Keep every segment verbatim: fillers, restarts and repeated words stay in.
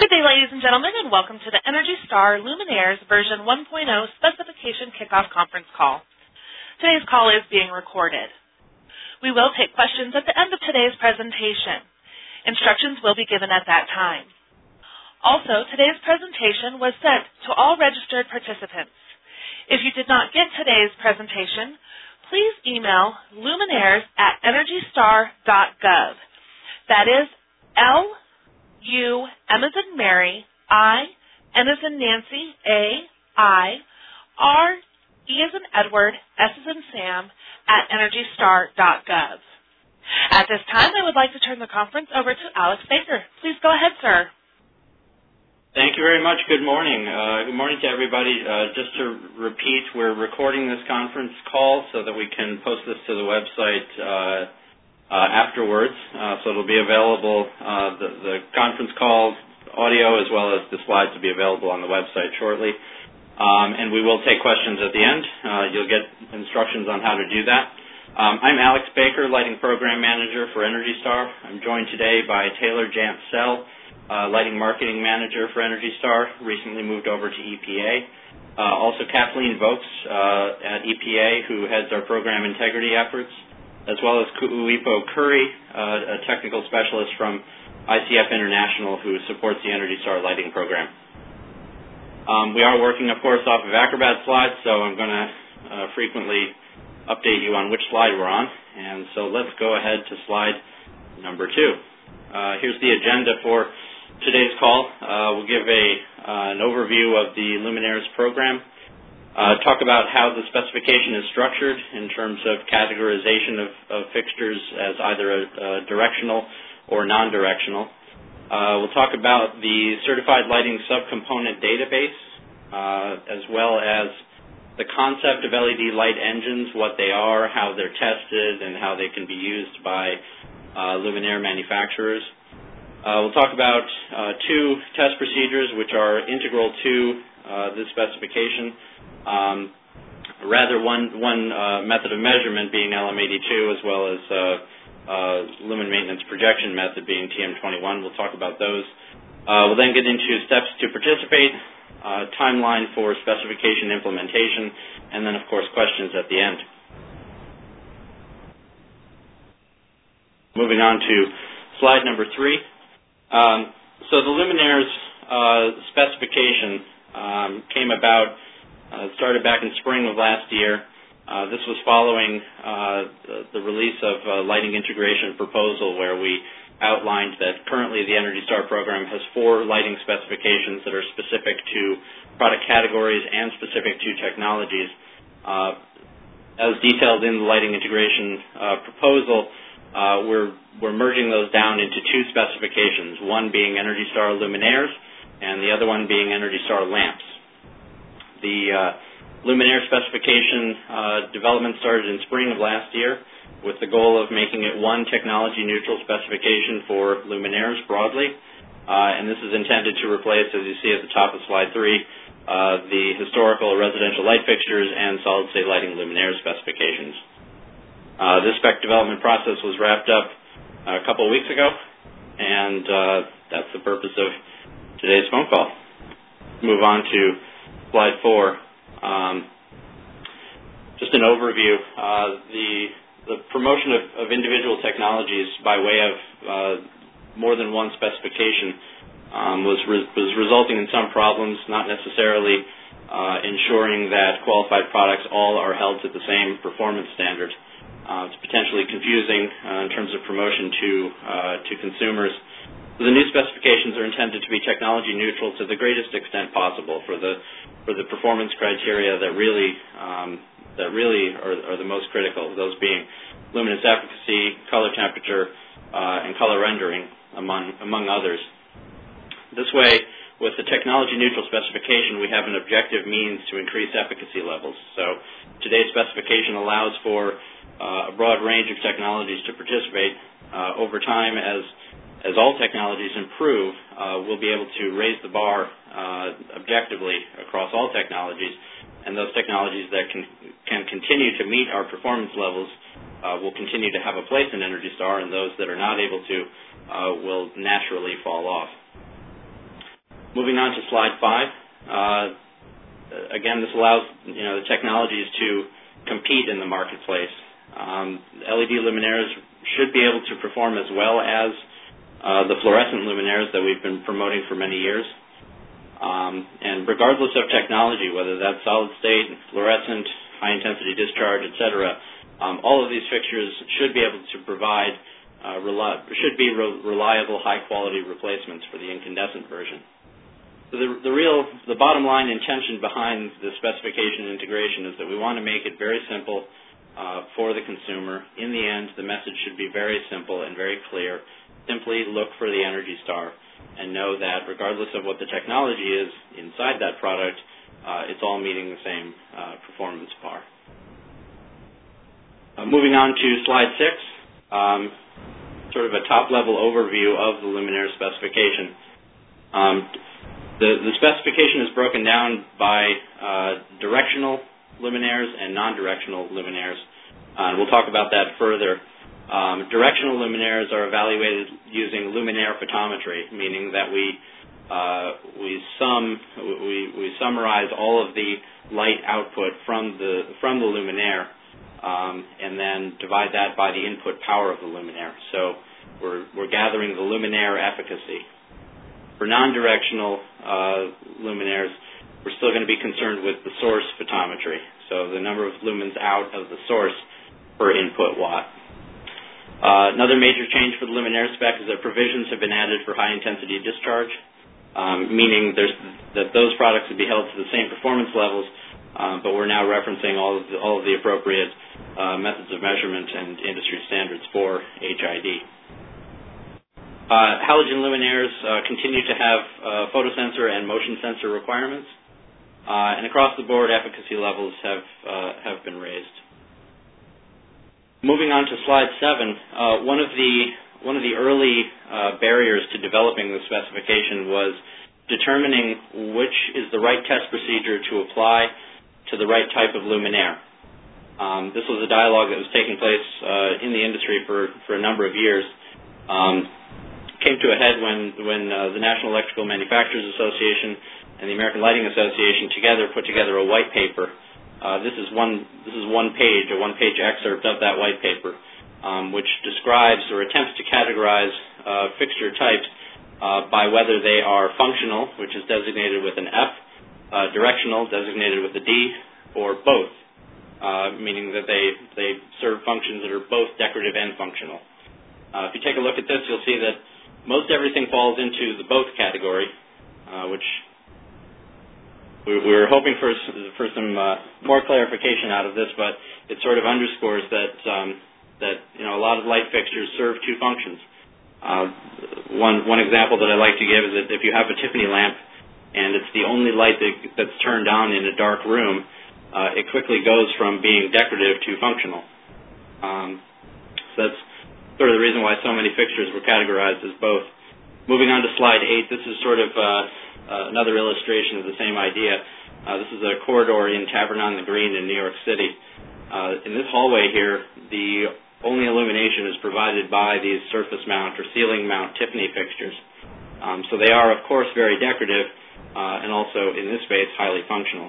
Good day, ladies and gentlemen, and welcome to the Energy Star Luminaires version one point oh specification kickoff conference call. Today's call is being recorded. We will take questions at the end of today's presentation. Instructions will be given at that time. Also, today's presentation was sent to all registered participants. If you did not get today's presentation, please email luminaires at energy star dot gov. That is L U, M as in Mary, I, N as in Nancy, A, I, R, E as in Edward, S as in Sam, at energy star dot gov. At this time, I would like to turn the conference over to Alex Baker. Please go ahead, sir. Thank you very much. Good morning. Uh, good morning to everybody. Uh, just to repeat, we're recording this conference call so that we can post this to the website uh, Uh, afterwards, uh, so it'll be available, uh, the, the conference call audio as well as the slides will be available on the website shortly. Um, and we will take questions at the end. Uh, you'll get instructions on how to do that. Um, I'm Alex Baker, Lighting Program Manager for Energy Star. I'm joined today by Taylor Jant-Sell, uh, Lighting Marketing Manager for Energy Star, recently moved over to E P A. Uh, also Kathleen Vokes uh, at E P A, who heads our program integrity efforts, as well as Kuipo Curry, uh, a technical specialist from I C F International who supports the Energy Star lighting program. Um, we are working, of course, off of Acrobat slides, so I'm going to uh, frequently update you on which slide we're on. And so let's go ahead to slide number two. Uh, here's the agenda for today's call. Uh, we'll give a, uh, an overview of the Luminaires program. Uh, talk about how the specification is structured in terms of categorization of, of fixtures as either a, a directional or non-directional. Uh, we'll talk about the certified lighting subcomponent database, uh, as well as the concept of L E D light engines, what they are, how they're tested, and how they can be used by uh, luminaire manufacturers. Uh, we'll talk about uh, two test procedures which are integral to uh, this specification. Um, rather one, one uh, method of measurement being L M eighty-two, as well as uh, uh, lumen maintenance projection method being T M twenty-one. We'll talk about those. Uh, we'll then get into steps to participate, uh, timeline for specification implementation, and then, of course, questions at the end. Moving on to slide number three. Um, so the Luminaires uh, specification um, came about Uh, started back in spring of last year. Uh, this was following uh, the, the release of a lighting integration proposal where we outlined that currently the Energy Star program has four lighting specifications that are specific to product categories and specific to technologies. Uh, as detailed in the lighting integration uh, proposal, uh, we're, we're merging those down into two specifications, one being Energy Star Luminaires and the other one being Energy Star Lamps. The uh, Luminaire specification uh, development started in spring of last year with the goal of making it one technology-neutral specification for luminaires broadly. Uh, and this is intended to replace, as you see at the top of slide three, uh, the historical residential light fixtures and solid-state lighting luminaire specifications. Uh, this spec development process was wrapped up a couple of weeks ago, and uh, that's the purpose of today's phone call. Move on to slide four. Um, just an overview. Uh, the, the promotion of, of individual technologies by way of uh, more than one specification um, was, re was resulting in some problems, not necessarily uh, ensuring that qualified products all are held to the same performance standard. Uh, it's potentially confusing uh, in terms of promotion to, uh, to consumers. So the new specifications are intended to be technology neutral to the greatest extent possible for the for the performance criteria that really um, that really are, are the most critical. Those being luminance efficacy, color temperature, uh, and color rendering, among among others. This way, with the technology neutral specification, we have an objective means to increase efficacy levels. So today's specification allows for uh, a broad range of technologies to participate. Uh, over time, as As all technologies improve, uh, we'll be able to raise the bar uh, objectively across all technologies, and those technologies that can, can continue to meet our performance levels uh, will continue to have a place in Energy Star, and those that are not able to uh, will naturally fall off. Moving on to slide five. Uh, again, this allows you know the technologies to compete in the marketplace. Um, L E D luminaires should be able to perform as well as uh, the fluorescent luminaires that we've been promoting for many years. Um, and regardless of technology, whether that's solid state, fluorescent, high intensity discharge, et cetera, um, all of these fixtures should be able to provide uh, reli- should be re- reliable, high quality replacements for the incandescent version. So the, the real, the bottom line intention behind the specification integration is that we want to make it very simple uh, for the consumer. In the end, the message should be very simple and very clear. Simply look for the ENERGY STAR and know that regardless of what the technology is inside that product, uh, it's all meeting the same uh, performance bar. Uh, moving on to slide six, um, sort of a top-level overview of the luminaire specification. Um, the, the specification is broken down by uh, directional luminaires and non-directional luminaires. Uh, and we'll talk about that further. Um, directional luminaires are evaluated using luminaire photometry, meaning that we uh, we sum we, we summarize all of the light output from the from the luminaire, um, and then divide that by the input power of the luminaire. So we're we're gathering the luminaire efficacy. For non-directional uh, luminaires, we're still going to be concerned with the source photometry, so the number of lumens out of the source per input watt. Uh, another major change for the luminaire spec is that provisions have been added for high-intensity discharge, um, meaning there's, that those products would be held to the same performance levels, um, but we're now referencing all of the, all of the appropriate uh, methods of measurement and industry standards for H I D. Uh, halogen luminaires uh, continue to have uh, photosensor and motion sensor requirements, uh, and across the board, efficacy levels have uh, have been raised. Moving on to slide seven, uh, one of the one of the early uh, barriers to developing the specification was determining which is the right test procedure to apply to the right type of luminaire. Um, this was a dialogue that was taking place uh, in the industry for, for a number of years. Um, came to a head when when uh, the National Electrical Manufacturers Association and the American Lighting Association together put together a white paper. Uh, this is one. This is one page, a one-page excerpt of that white paper, um, which describes or attempts to categorize uh, fixture types uh, by whether they are functional, which is designated with an F, uh, directional, designated with a D, or both, uh, meaning that they they serve functions that are both decorative and functional. Uh, if you take a look at this, you'll see that most everything falls into the both category, uh, which we were hoping for for some uh, more clarification out of this, but it sort of underscores that um, that you know a lot of light fixtures serve two functions. Uh, one one example that I like to give is that if you have a Tiffany lamp and it's the only light that, that's turned on in a dark room, uh, it quickly goes from being decorative to functional. Um, so that's sort of the reason why so many fixtures were categorized as both. Moving on to slide eight, this is sort of uh, Uh, another illustration of the same idea. Uh, this is a corridor in Tavern on the Green in New York City. Uh, in this hallway here, the only illumination is provided by these surface mount or ceiling mount Tiffany fixtures. Um, so they are, of course, very decorative uh, and also, in this space, highly functional.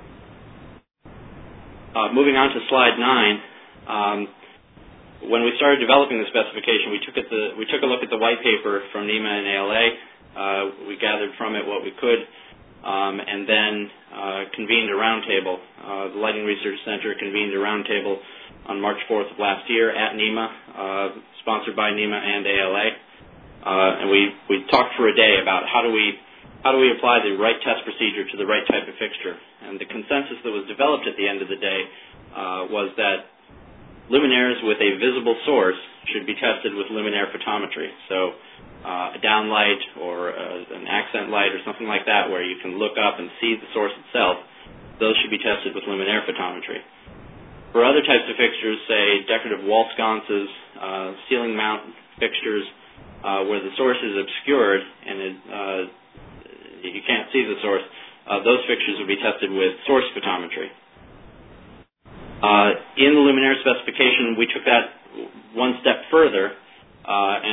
Uh, moving on to slide nine, um, when we started developing the specification, we took, at the, we took a look at the white paper from NEMA and A L A. Uh, we gathered from it what we could, um, and then uh, convened a roundtable. Uh, the Lighting Research Center convened a roundtable on March fourth of last year at NEMA, uh, sponsored by NEMA and A L A, uh, and we, we talked for a day about how do we how do we apply the right test procedure to the right type of fixture. And the consensus that was developed at the end of the day uh, was that luminaires with a visible source should be tested with luminaire photometry. So Uh, a downlight or uh, an accent light or something like that where you can look up and see the source itself, those should be tested with luminaire photometry. For other types of fixtures, say decorative wall sconces, uh, ceiling mount fixtures, uh, where the source is obscured and it, uh, you can't see the source, uh, those fixtures will be tested with source photometry. Uh, in the luminaire specification, we took that one step further uh, and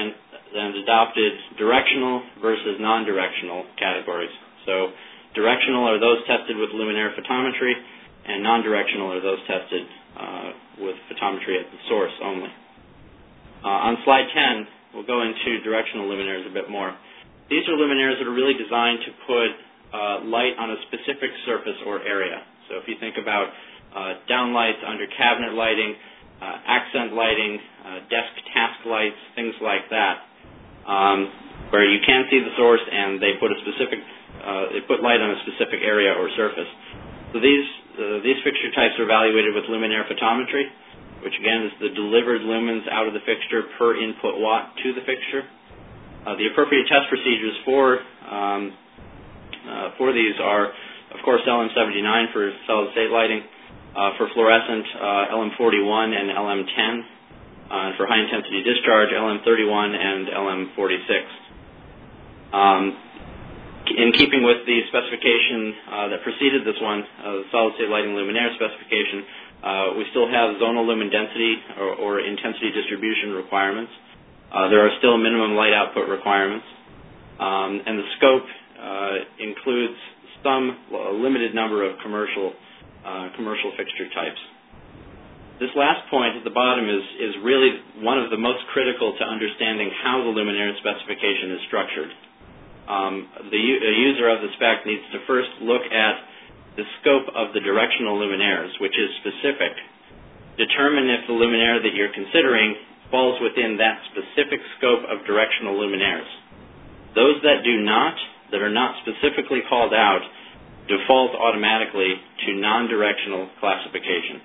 and adopted directional versus non-directional categories. So directional are those tested with luminaire photometry, and non-directional are those tested uh, with photometry at the source only. Uh, on slide ten, we'll go into directional luminaires a bit more. These are luminaires that are really designed to put uh, light on a specific surface or area. So if you think about uh, downlights, under cabinet lighting, uh, accent lighting, uh, desk task lights, things like that, um, where you can see the source and they put a specific, uh, they put light on a specific area or surface. So these uh, these fixture types are evaluated with luminaire photometry, which again is the delivered lumens out of the fixture per input watt to the fixture. Uh, the appropriate test procedures for um, uh, for these are, of course, L M seventy-nine for solid state lighting, uh, for fluorescent uh, L M forty-one and L M ten, uh, and for high intensity discharge L M thirty-one and L M forty-six. Um, in keeping with the specification uh, that preceded this one, uh, the solid state lighting luminaire specification, uh, we still have zonal lumen density or, or intensity distribution requirements. Uh, there are still minimum light output requirements, um, and the scope uh, includes some uh, limited number of commercial uh, commercial fixture types. This last point at the bottom is is really one of the most critical to understanding how the luminaire specification is structured. Um, the a user of the spec needs to first look at the scope of the directional luminaires, which is specific. Determine if the luminaire that you're considering falls within that specific scope of directional luminaires. Those that do not, that are not specifically called out, default automatically to non-directional classification.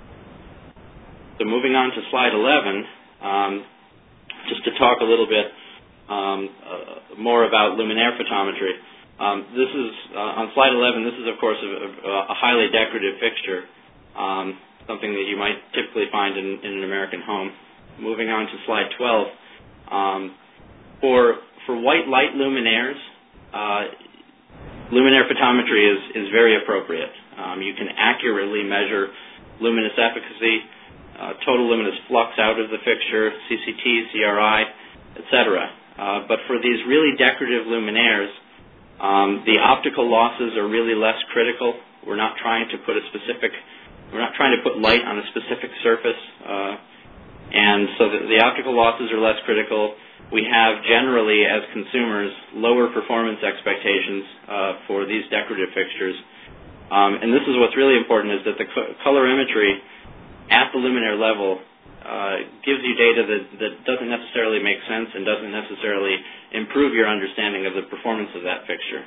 So moving on to slide eleven, um, just to talk a little bit um, uh, more about luminaire photometry. Um, this is, uh, on slide eleven, this is of course a, a highly decorative fixture, um, something that you might typically find in, in an American home. Moving on to slide twelve, um, for for white light luminaires, uh, luminaire photometry is, is very appropriate. Um, you can accurately measure luminous efficacy, uh, total luminous flux out of the fixture, C C T, C R I, et cetera. Uh, but for these really decorative luminaires, um, the optical losses are really less critical. We're not trying to put a specific, we're not trying to put light on a specific surface. Uh, And so the, the optical losses are less critical. We have generally, as consumers, lower performance expectations uh, for these decorative fixtures. Um, and this is what's really important, is that the co colorimetry at the luminaire level uh, gives you data that, that doesn't necessarily make sense and doesn't necessarily improve your understanding of the performance of that fixture.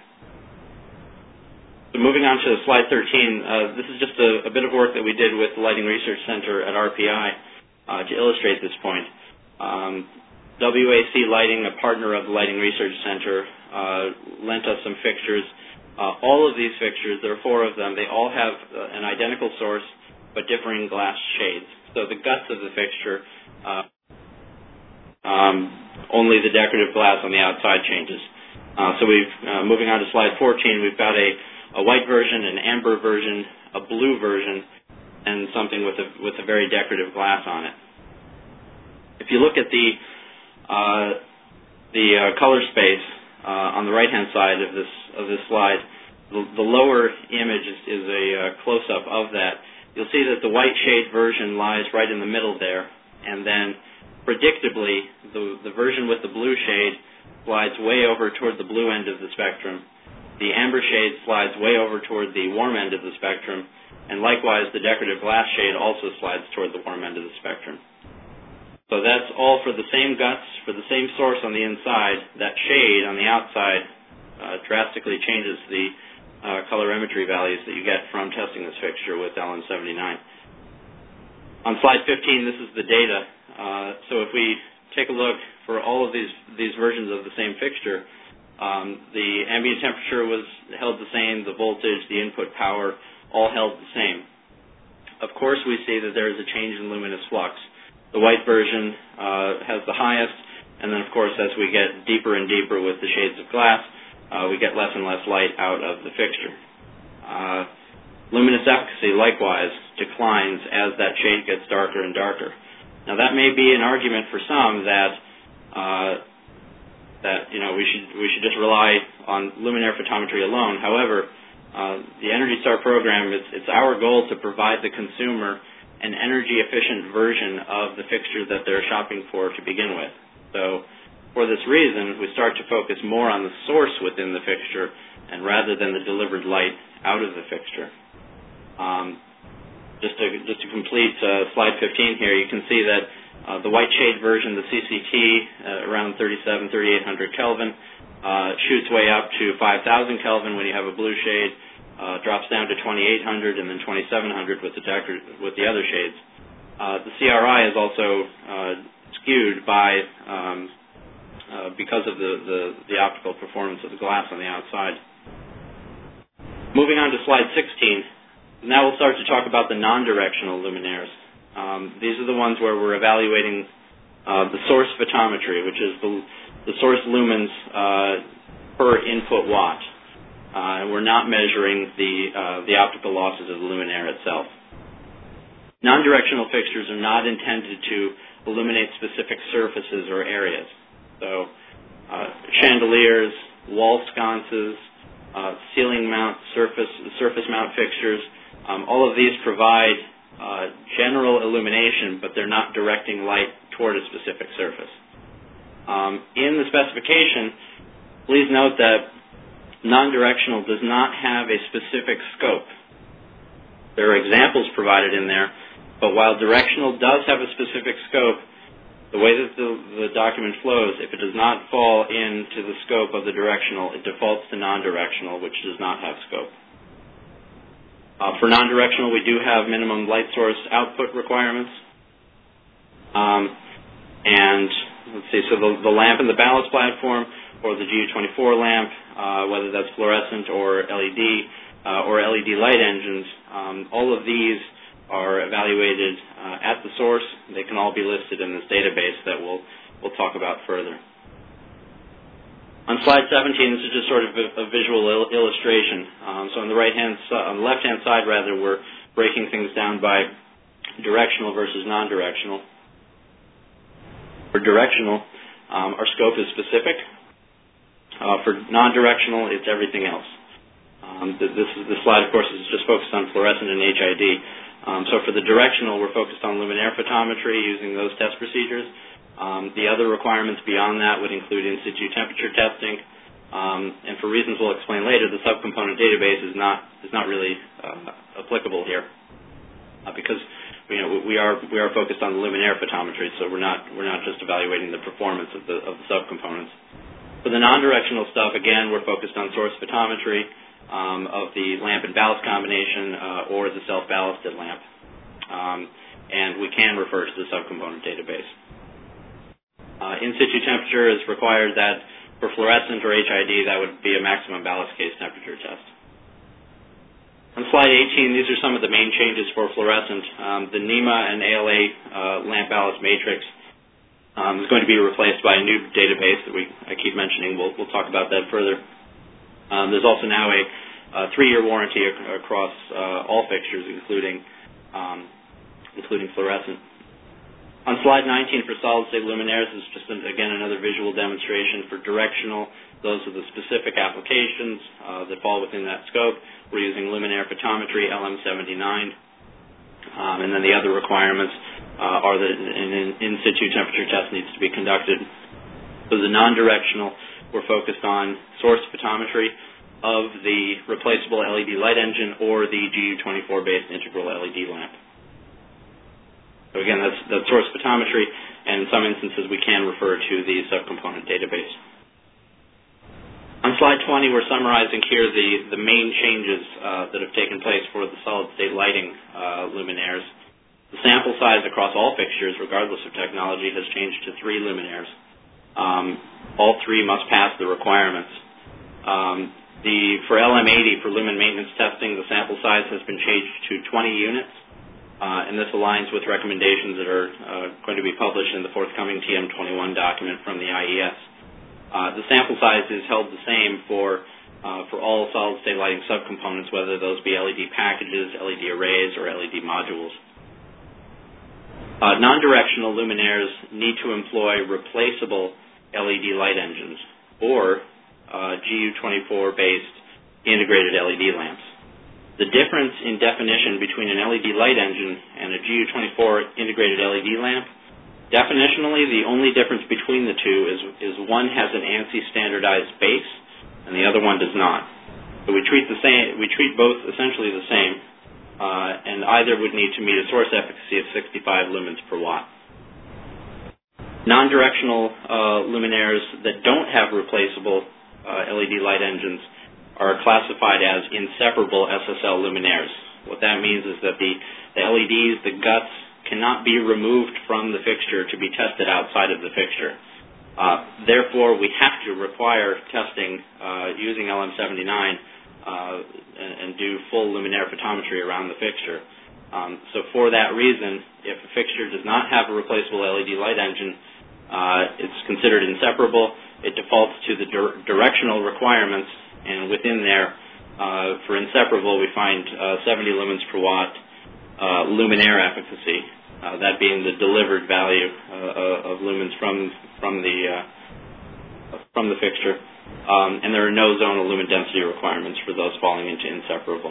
So moving on to slide thirteen, uh, this is just a, a bit of work that we did with the Lighting Research Center at R P I. Uh, to illustrate this point. Um, W A C Lighting, a partner of the Lighting Research Center, uh, lent us some fixtures. Uh, all of these fixtures, there are four of them, they all have uh, an identical source but differing glass shades. So the guts of the fixture, uh, um, only the decorative glass on the outside changes. Uh, so we've, uh, moving on to slide fourteen, we've got a, a white version, an amber version, a blue version, and something with a with a very decorative glass on it. If you look at the uh, the uh, color space uh, on the right-hand side of this of this slide, the, the lower image is, is a uh, close-up of that. You'll see that the white shade version lies right in the middle there, and then predictably, the the version with the blue shade slides way over toward the blue end of the spectrum. The amber shade slides way over toward the warm end of the spectrum. And likewise, the decorative glass shade also slides toward the warm end of the spectrum. So that's all for the same guts, for the same source on the inside. That shade on the outside uh, drastically changes the uh, colorimetry values that you get from testing this fixture with L M seventy-nine. On slide fifteen, this is the data. Uh, so if we take a look for all of these, these versions of the same fixture, um, the ambient temperature was held the same, the voltage, the input power, all held the same. Of course, we see that there is a change in luminous flux. The white version uh, has the highest, and then, of course, as we get deeper and deeper with the shades of glass, uh, we get less and less light out of the fixture. Uh, luminous efficacy, likewise, declines as that shade gets darker and darker. Now, that may be an argument for some that uh, that you know we should we should just rely on luminaire photometry alone. However, uh, the Energy Star program, it's, it's our goal to provide the consumer an energy-efficient version of the fixture that they're shopping for to begin with. So for this reason, we start to focus more on the source within the fixture and rather than the delivered light out of the fixture. Um, just, to, just to complete uh, slide fifteen here, you can see that uh, the white shade version, the C C T, uh, around thirty-seven, thirty-eight hundred Kelvin, uh, shoots way up to five thousand Kelvin when you have a blue shade, uh, drops down to twenty-eight hundred and then twenty-seven hundred with the, with the other shades. Uh, the C R I is also uh, skewed by, um, uh, because of the, the, the optical performance of the glass on the outside. Moving on to slide sixteen, now we'll start to talk about the non-directional luminaires. Um, these are the ones where we're evaluating uh, the source photometry, which is the, the source lumens uh, per input watt. Uh, and we're not measuring the, uh, the optical losses of the luminaire itself. Non-directional fixtures are not intended to illuminate specific surfaces or areas. So uh, chandeliers, wall sconces, uh, ceiling mount, surface, surface mount fixtures, um, all of these provide uh, general illumination, but they're not directing light toward a specific surface. Um, in the specification, please note that non-directional does not have a specific scope. There are examples provided in there, but while directional does have a specific scope, the way that the, the document flows, if it does not fall into the scope of the directional, it defaults to non-directional, which does not have scope. Uh, for non-directional, we do have minimum light source output requirements. Um, and let's see, so the, the lamp in the ballast platform or the G U twenty-four lamp, uh, whether that's fluorescent or L E D uh, or L E D light engines, um, all of these are evaluated uh, at the source. They can all be listed in this database that we'll, we'll talk about further. On slide seventeen, this is just sort of a, a visual il illustration. Um, so on the right hand, on the left-hand side, rather, we're breaking things down by directional versus non-directional. For directional, um, our scope is specific. Uh, for non-directional, it's everything else. Um, th this is the slide, of course, is just focused on fluorescent and H I D. Um, so for the directional, we're focused on luminaire photometry using those test procedures. Um, the other requirements beyond that would include in situ temperature testing, um, and for reasons we'll explain later, the subcomponent database is not is not really uh, applicable here uh, because you know we are we are focused on the luminaire photometry, so we're not we're not just evaluating the performance of the of the subcomponents. For the non-directional stuff, again, we're focused on source photometry um, of the lamp and ballast combination uh, or the self-ballasted lamp, um, and we can refer to the subcomponent database. Uh, in situ temperature is required that for fluorescent or H I D, that would be a maximum ballast case temperature test. On slide eighteen, these are some of the main changes for fluorescent. Um, the NEMA and A L A uh, lamp ballast matrix um, is going to be replaced by a new database that we I keep mentioning. We'll, we'll talk about that further. Um, there's also now a, a three-year warranty ac across uh, all fixtures, including um, including fluorescent. On slide nineteen for solid-state luminaires is just, an, again, another visual demonstration for directional. Those are the specific applications uh, that fall within that scope. We're using luminaire photometry, L M seventy-nine. Um, and then the other requirements uh, are that an in situ temperature test needs to be conducted. So the non-directional, we're focused on source photometry of the replaceable L E D light engine or the G U twenty-four based integral L E D lamp. So again, that's, that's source photometry, and in some instances we can refer to the subcomponent database. On slide twenty, we're summarizing here the, the main changes uh, that have taken place for the solid-state lighting uh, luminaires. The sample size across all fixtures, regardless of technology, has changed to three luminaires. Um, all three must pass the requirements. Um, the, for L M eighty, for lumen maintenance testing, the sample size has been changed to twenty units. Uh, and this aligns with recommendations that are uh, going to be published in the forthcoming T M twenty-one document from the I E S. Uh, the sample size is held the same for, uh, for all solid-state lighting subcomponents, whether those be L E D packages, L E D arrays, or L E D modules. Uh, non-directional luminaires need to employ replaceable L E D light engines. or uh, G U twenty-four-based integrated L E D lamps. The difference in definition between an L E D light engine and a G U twenty-four integrated L E D lamp, definitionally the only difference between the two is, is one has an ANSI standardized base and the other one does not. So we treat the same. We treat both essentially the same, uh, and either would need to meet a source efficacy of sixty-five lumens per watt. Non-directional uh, luminaires that don't have replaceable uh, L E D light engines are classified as inseparable S S L luminaires. What that means is that the, the L E Ds, the guts, cannot be removed from the fixture to be tested outside of the fixture. Uh, therefore, we have to require testing uh, using L M seventy-nine uh, and, and do full luminaire photometry around the fixture. Um, so for that reason, if a fixture does not have a replaceable L E D light engine, uh, it's considered inseparable. It defaults to the dir directional requirements, and within there, uh, for inseparable, we find uh, seventy lumens per watt uh, luminaire efficacy, uh, that being the delivered value uh, of lumens from from the uh, from the fixture, um, and there are no zonal lumen density requirements for those falling into inseparable.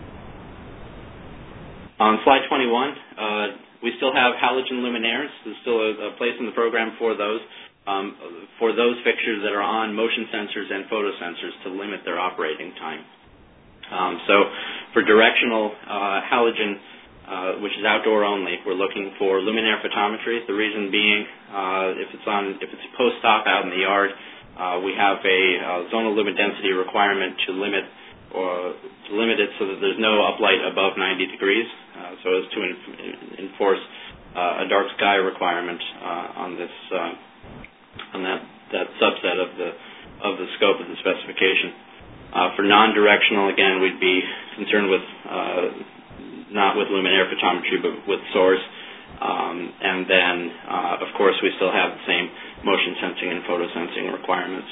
On slide twenty-one, uh, we still have halogen luminaires. There's still a, a place in the program for those, um, for those fixtures that are on motion sensors and photosensors to limit their operating time. Um, so for directional uh, halogen, uh, which is outdoor only, we're looking for luminaire photometry. The reason being, uh, if it's on, if it's post-op out in the yard, uh, we have a uh, zonal lumen density requirement to limit or to limit it so that there's no uplight above ninety degrees, uh, so as to en enforce uh, a dark sky requirement uh, on this uh, on that that subset of the of the scope of the specification. Uh, for non-directional, again, we'd be concerned with uh, not with luminaire photometry, but with source, um, and then uh, of course we still have the same motion sensing and photo sensing requirements.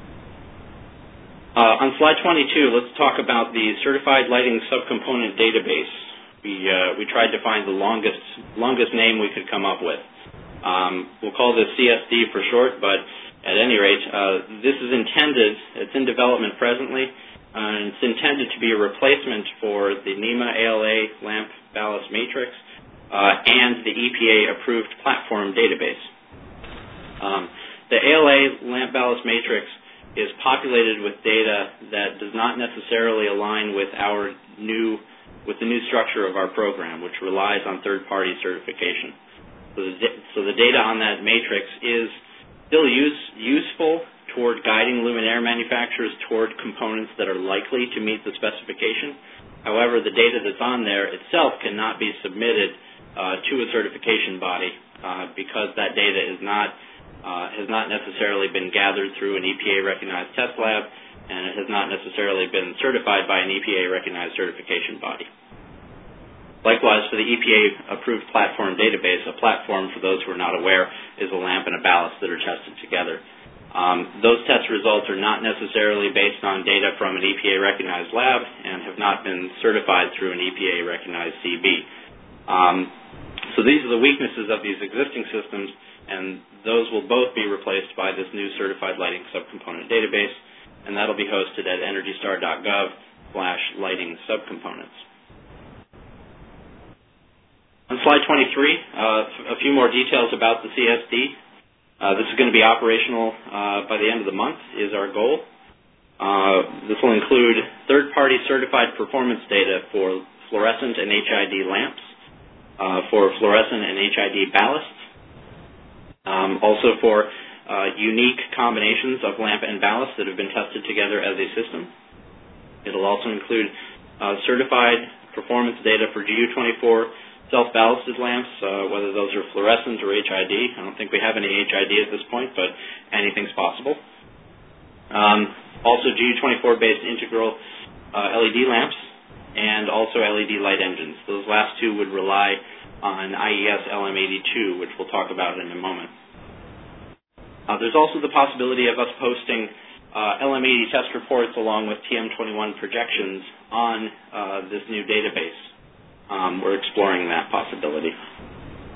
Uh, on slide twenty-two, let's talk about the Certified Lighting Subcomponent Database. We, uh, we tried to find the longest, longest name we could come up with. Um, we'll call this C S D for short, but at any rate, uh, this is intended, it's in development presently, uh, and it's intended to be a replacement for the NEMA A L A lamp ballast matrix uh, and the E P A-approved platform database. Um, the A L A lamp ballast matrix is populated with data that does not necessarily align with our new, with the new structure of our program, which relies on third-party certification. So the, so the data on that matrix is still use, useful toward guiding luminaire manufacturers toward components that are likely to meet the specification. However, the data that's on there itself cannot be submitted uh, to a certification body uh, because that data is not Uh, has not necessarily been gathered through an E P A-recognized test lab, and it has not necessarily been certified by an E P A-recognized certification body. Likewise, for the E P A-approved platform database, a platform, for those who are not aware, is a lamp and a ballast that are tested together. Um, those test results are not necessarily based on data from an E P A-recognized lab and have not been certified through an E P A-recognized C B. Um, so these are the weaknesses of these existing systems, and those will both be replaced by this new Certified Lighting Subcomponent Database, and that'll be hosted at energy star dot gov slash lighting subcomponents. On slide twenty-three, uh, a few more details about the C S D. Uh, this is going to be operational uh, by the end of the month, is our goal. Uh, this will include third-party certified performance data for fluorescent and H I D lamps, uh, for fluorescent and H I D ballasts, Um, also for uh, unique combinations of lamp and ballast that have been tested together as a system. It'll also include uh, certified performance data for G U twenty-four self-ballasted lamps, uh, whether those are fluorescent or H I D. I don't think we have any H I D at this point, but anything's possible. Um, also G U twenty-four-based integral uh, L E D lamps and also L E D light engines. Those last two would rely on I E S L M eighty-two, which we'll talk about in a moment. Uh, there's also the possibility of us posting uh, L M eighty test reports along with T M twenty-one projections on uh, this new database. Um, we're exploring that possibility.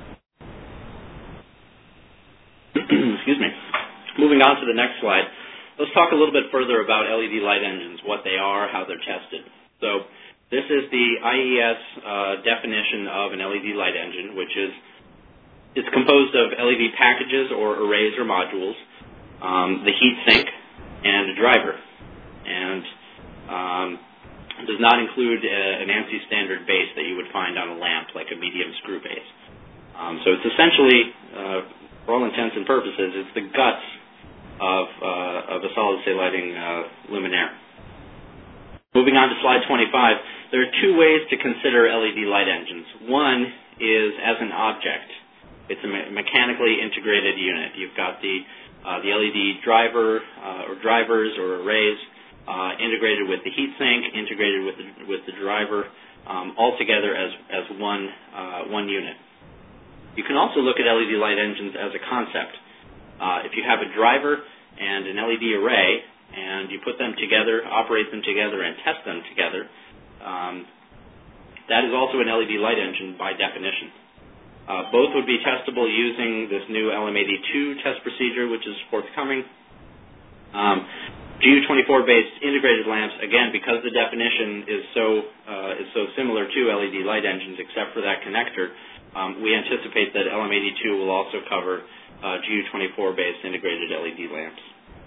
Excuse me. Moving on to the next slide. let's talk a little bit further about L E D light engines, what they are, how they're tested. So this is the I E S uh, definition of an L E D light engine, which is it's composed of L E D packages or arrays or modules, um, the heat sink, and a driver. And um, does not include a, an ANSI standard base that you would find on a lamp, like a medium screw base. Um, so it's essentially, uh, for all intents and purposes, it's the guts of, uh, of a solid-state lighting uh, luminaire. Moving on to slide twenty-five, there are two ways to consider L E D light engines. One is as an object. It's a me- mechanically integrated unit. You've got the, uh, the L E D driver uh, or drivers or arrays uh, integrated with the heat sink, integrated with the, with the driver, um, all together as, as one, uh, one unit. You can also look at L E D light engines as a concept. Uh, if you have a driver and an L E D array, and you put them together, operate them together, and test them together, um, that is also an L E D light engine by definition. Uh, both would be testable using this new L M eighty-two test procedure, which is forthcoming. Um, G U twenty-four-based integrated lamps, again, because the definition is so uh, is so similar to L E D light engines, except for that connector, um, we anticipate that L M eighty-two will also cover uh, G U twenty-four-based integrated L E D lamps.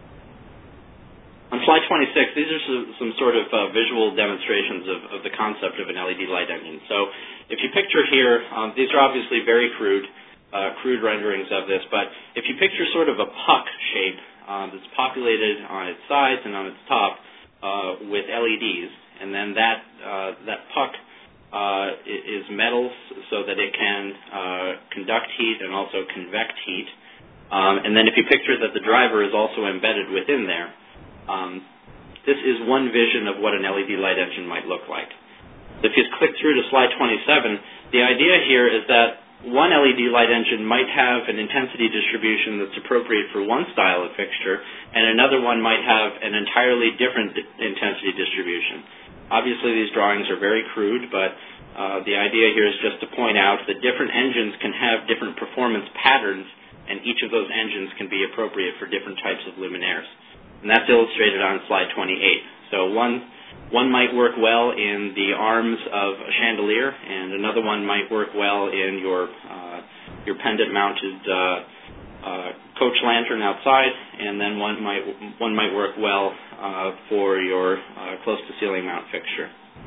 On slide twenty-six, these are some, some sort of uh, visual demonstrations of, of the concept of an L E D light engine. So if you picture here, um, these are obviously very crude, uh, crude renderings of this, but if you picture sort of a puck shape um, that's populated on its sides and on its top uh, with L E Ds, and then that, uh, that puck uh, is metal so that it can uh, conduct heat and also convect heat. Um, and then if you picture that the driver is also embedded within there, Um, this is one vision of what an L E D light engine might look like. If you click through to slide twenty-seven, the idea here is that one L E D light engine might have an intensity distribution that's appropriate for one style of fixture, and another one might have an entirely different intensity distribution. Obviously, these drawings are very crude, but uh, the idea here is just to point out that different engines can have different performance patterns, and each of those engines can be appropriate for different types of luminaires. And that's illustrated on slide twenty-eight. So one one might work well in the arms of a chandelier, and another one might work well in your uh, your pendant-mounted uh, uh, coach lantern outside, and then one might one might work well uh, for your uh, close-to-ceiling mount fixture.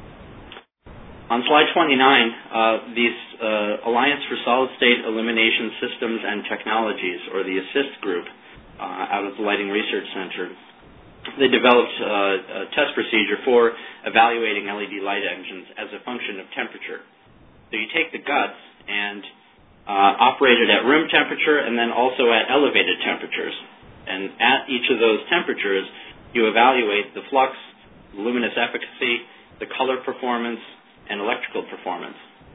On slide twenty-nine, uh, the uh, Alliance for Solid-State Illumination Systems and Technologies, or the ASSIST group, Uh, out of the Lighting Research Center, they developed uh, a test procedure for evaluating L E D light engines as a function of temperature. So you take the guts and uh, operate it at room temperature and then also at elevated temperatures. And at each of those temperatures, you evaluate the flux, luminous efficacy, the color performance, and electrical performance.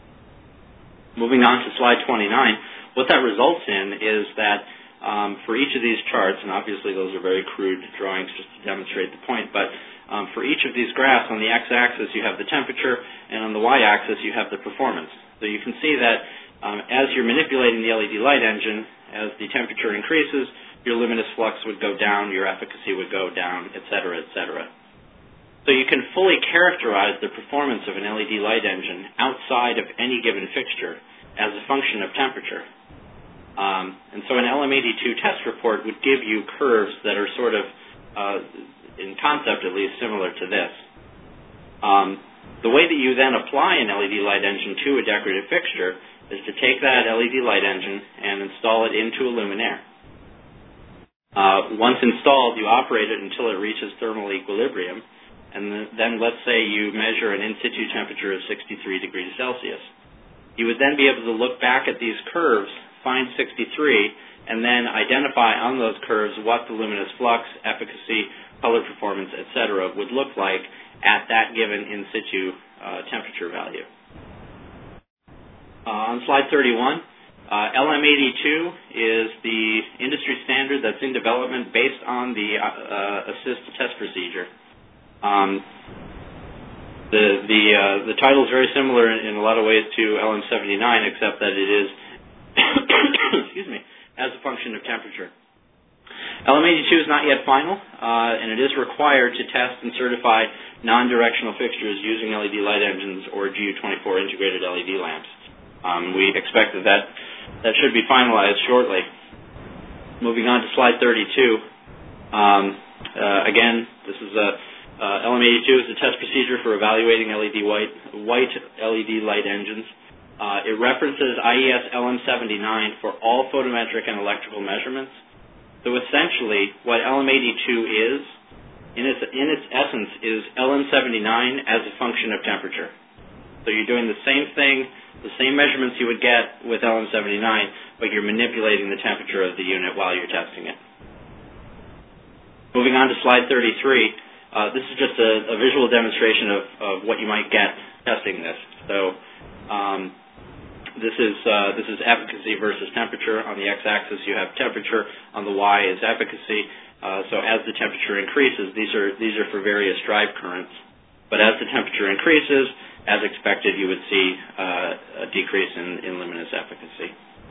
Moving on to slide twenty-nine, what that results in is that Um, for each of these charts, and obviously those are very crude drawings just to demonstrate the point, but um, for each of these graphs, on the x-axis you have the temperature, and on the y-axis you have the performance. So you can see that um, as you're manipulating the L E D light engine, as the temperature increases, your luminous flux would go down, your efficacy would go down, et cetera, et cetera. So you can fully characterize the performance of an L E D light engine outside of any given fixture as a function of temperature. Um, and so an L M eighty-two test report would give you curves that are sort of, uh, in concept at least, similar to this. Um, the way that you then apply an L E D light engine to a decorative fixture is to take that L E D light engine and install it into a luminaire. Uh, once installed, you operate it until it reaches thermal equilibrium, and then let's say you measure an in-situ temperature of sixty-three degrees Celsius. You would then be able to look back at these curves, find sixty-three, and then identify on those curves what the luminous flux, efficacy, color performance, et cetera would look like at that given in situ uh, temperature value. Uh, on slide thirty-one, uh, L M eighty-two is the industry standard that's in development based on the uh, ASSIST test procedure. Um, the the uh, the title is very similar in, in a lot of ways to L M seventy-nine, except that it is excuse me, as a function of temperature. L M eighty-two is not yet final, uh, and it is required to test and certify non-directional fixtures using L E D light engines or G U twenty-four integrated L E D lamps. Um, we expect that, that that should be finalized shortly. Moving on to slide thirty-two. Um, uh, again, this is a uh, L M eighty-two is a test procedure for evaluating L E D white white L E D light engines. Uh, it references I E S L M seventy-nine for all photometric and electrical measurements. So essentially, what L M eighty-two is, in its, in its essence, is L M seventy-nine as a function of temperature. So you're doing the same thing, the same measurements you would get with L M seventy-nine, but you're manipulating the temperature of the unit while you're testing it. Moving on to slide thirty-three, uh, this is just a, a visual demonstration of, of what you might get testing this. So um, This is uh, this is efficacy versus temperature. On the x-axis, you have temperature. On the y is efficacy. Uh, so as the temperature increases, these are these are for various drive currents. But as the temperature increases, as expected, you would see uh, a decrease in, in luminous efficacy.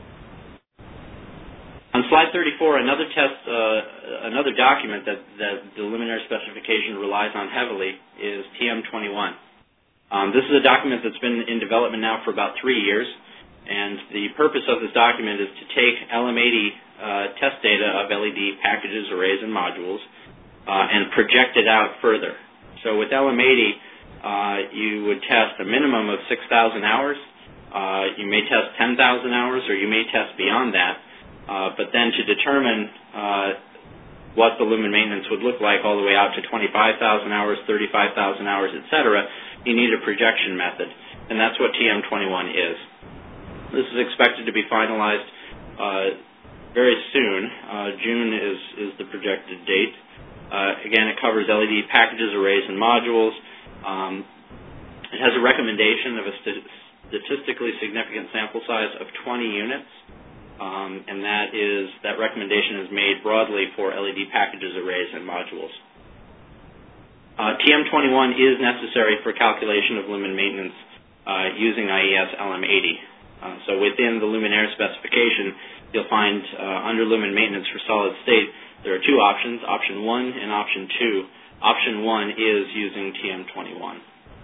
On slide thirty-four, another test, uh, another document that, that the luminaire specification relies on heavily is T M twenty-one. Um, this is a document that's been in development now for about three years. And the purpose of this document is to take L M eighty uh, test data of L E D packages, arrays, and modules uh, and project it out further. So with L M eighty, uh, you would test a minimum of six thousand hours. Uh, you may test ten thousand hours, or you may test beyond that. Uh, but then to determine uh, what the lumen maintenance would look like all the way out to twenty-five thousand hours, thirty-five thousand hours, et cetera, you need a projection method. And that's what T M twenty-one is. This is expected to be finalized uh, very soon. Uh, June is, is the projected date. Uh, again, it covers L E D packages, arrays, and modules. Um, it has a recommendation of a st statistically significant sample size of twenty units, um, and that is that recommendation is made broadly for L E D packages, arrays, and modules. Uh, T M twenty-one is necessary for calculation of lumen maintenance uh, using I E S L M eighty. Uh, so within the luminaire specification, you'll find uh, under lumen maintenance for solid state, there are two options, option one and option two. Option one is using T M twenty-one.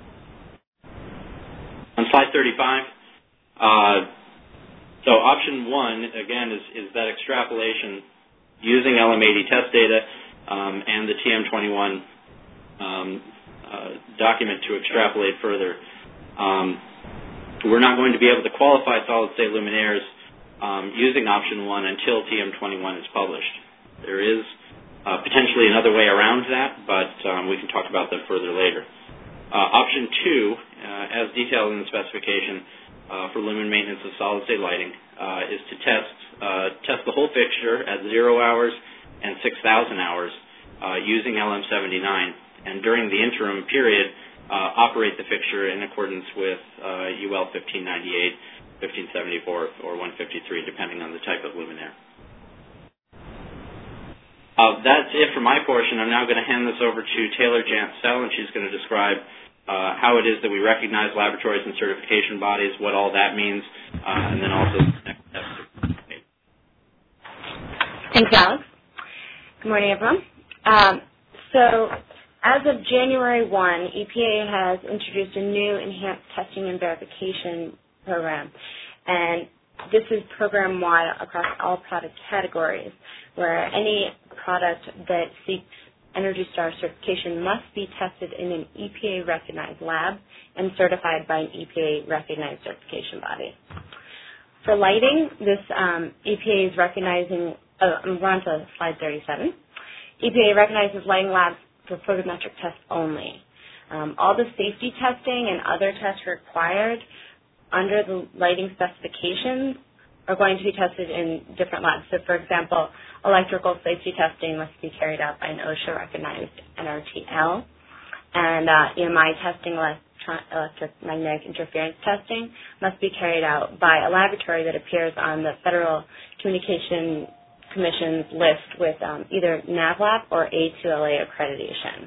On slide thirty-five, uh, so option one, again, is, is that extrapolation using L M eighty test data um, and the T M twenty-one um, uh, document to extrapolate further. Um, We're not going to be able to qualify solid-state luminaires um, using option one until T M twenty-one is published. There is uh, potentially another way around that, but um, we can talk about that further later. Uh, option two, uh, as detailed in the specification uh, for lumen maintenance of solid-state lighting, uh, is to test uh, test the whole fixture at zero hours and six thousand hours uh, using L M seventy-nine, and during the interim period, Uh, operate the fixture in accordance with uh, U L fifteen ninety-eight, fifteen seventy-four, or one fifty-three, depending on the type of luminaire. Uh, that's it for my portion. I'm now going to hand this over to Taylor Jant-Sell, and she's going to describe uh, how it is that we recognize laboratories and certification bodies, what all that means, uh, and then also the next steps. Thanks, Alex. Good morning, everyone. Um, so, as of January first, E P A has introduced a new enhanced testing and verification program, and this is program-wide across all product categories, where any product that seeks Energy Star certification must be tested in an E P A-recognized lab and certified by an E P A-recognized certification body. For lighting, this um, E P A is recognizing, uh, we're on to slide thirty-seven. E P A recognizes lighting labs for photometric tests only. Um, all the safety testing and other tests required under the lighting specifications are going to be tested in different labs. So, for example, electrical safety testing must be carried out by an OSHA-recognized N R T L, and uh, E M I testing, electromagnetic interference testing, must be carried out by a laboratory that appears on the Federal Communication Commission's list with um, either NAVLAB or A two L A accreditation.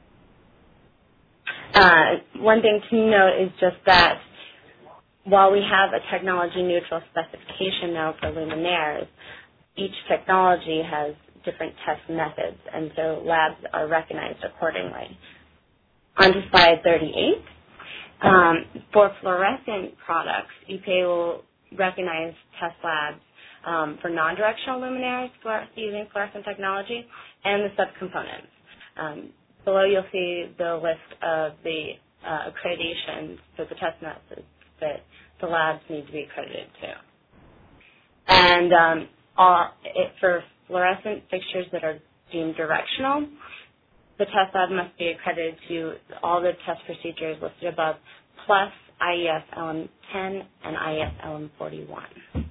Uh, one thing to note is just that while we have a technology-neutral specification now for luminaires, each technology has different test methods, and so labs are recognized accordingly. On to slide thirty-eight. Um, for fluorescent products, E P A will recognize test labs um, for non-directional luminaires using fluorescent technology and the subcomponents. Um, below you'll see the list of the uh, accreditations for the test methods that the labs need to be accredited to. And um, all, it, for fluorescent fixtures that are deemed directional, the test lab must be accredited to all the test procedures listed above, plus I E S L M ten and I E S L M forty-one.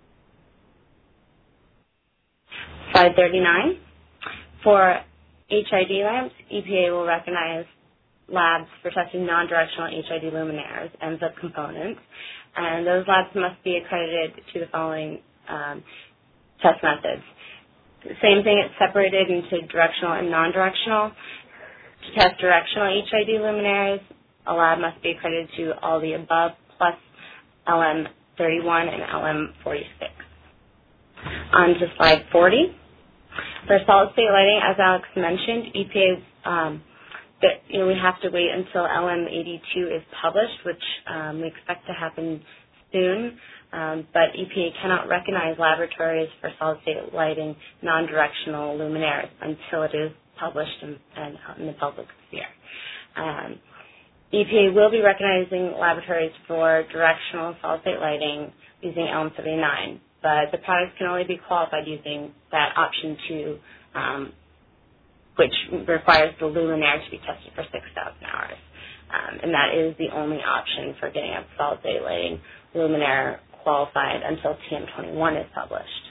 Slide thirty-nine. For H I D labs, E P A will recognize labs for testing non-directional H I D luminaires and subcomponents, and those labs must be accredited to the following um, test methods. Same thing, it's separated into directional and non-directional. To test directional H I D luminaires, a lab must be accredited to all the above, plus L M thirty-one and L M forty-six. On to slide forty. For solid-state lighting, as Alex mentioned, E P A, um, that, you know, we have to wait until L M eighty-two is published, which um, we expect to happen soon. Um, but E P A cannot recognize laboratories for solid-state lighting non-directional luminaires until it is published and, and out in the public sphere. Um, E P A will be recognizing laboratories for directional solid-state lighting using L M seventy-nine, but the products can only be qualified using that option two, um, which requires the luminaire to be tested for six thousand hours. Um, and that is the only option for getting a solid-state lighting luminaire qualified until T M twenty-one is published.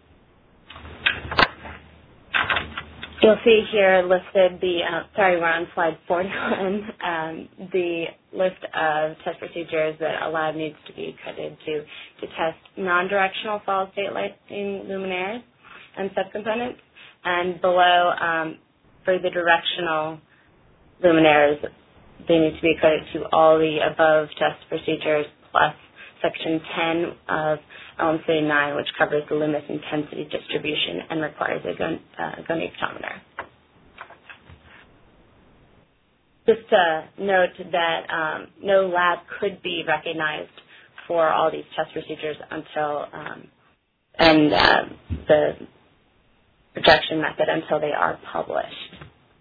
You'll see here listed the, uh, sorry, we're on slide forty-one, um, the list of test procedures that a lab needs to be accredited to to test non-directional solid-state lighting luminaires and subcomponents. And below, um, for the directional luminaires, they need to be accredited to all the above test procedures plus Section ten of L M seventy-nine, which covers the luminous intensity distribution and requires a gon uh, goniotometer. Just to note that um, no lab could be recognized for all these test procedures until, um, and uh, the projection method until they are published.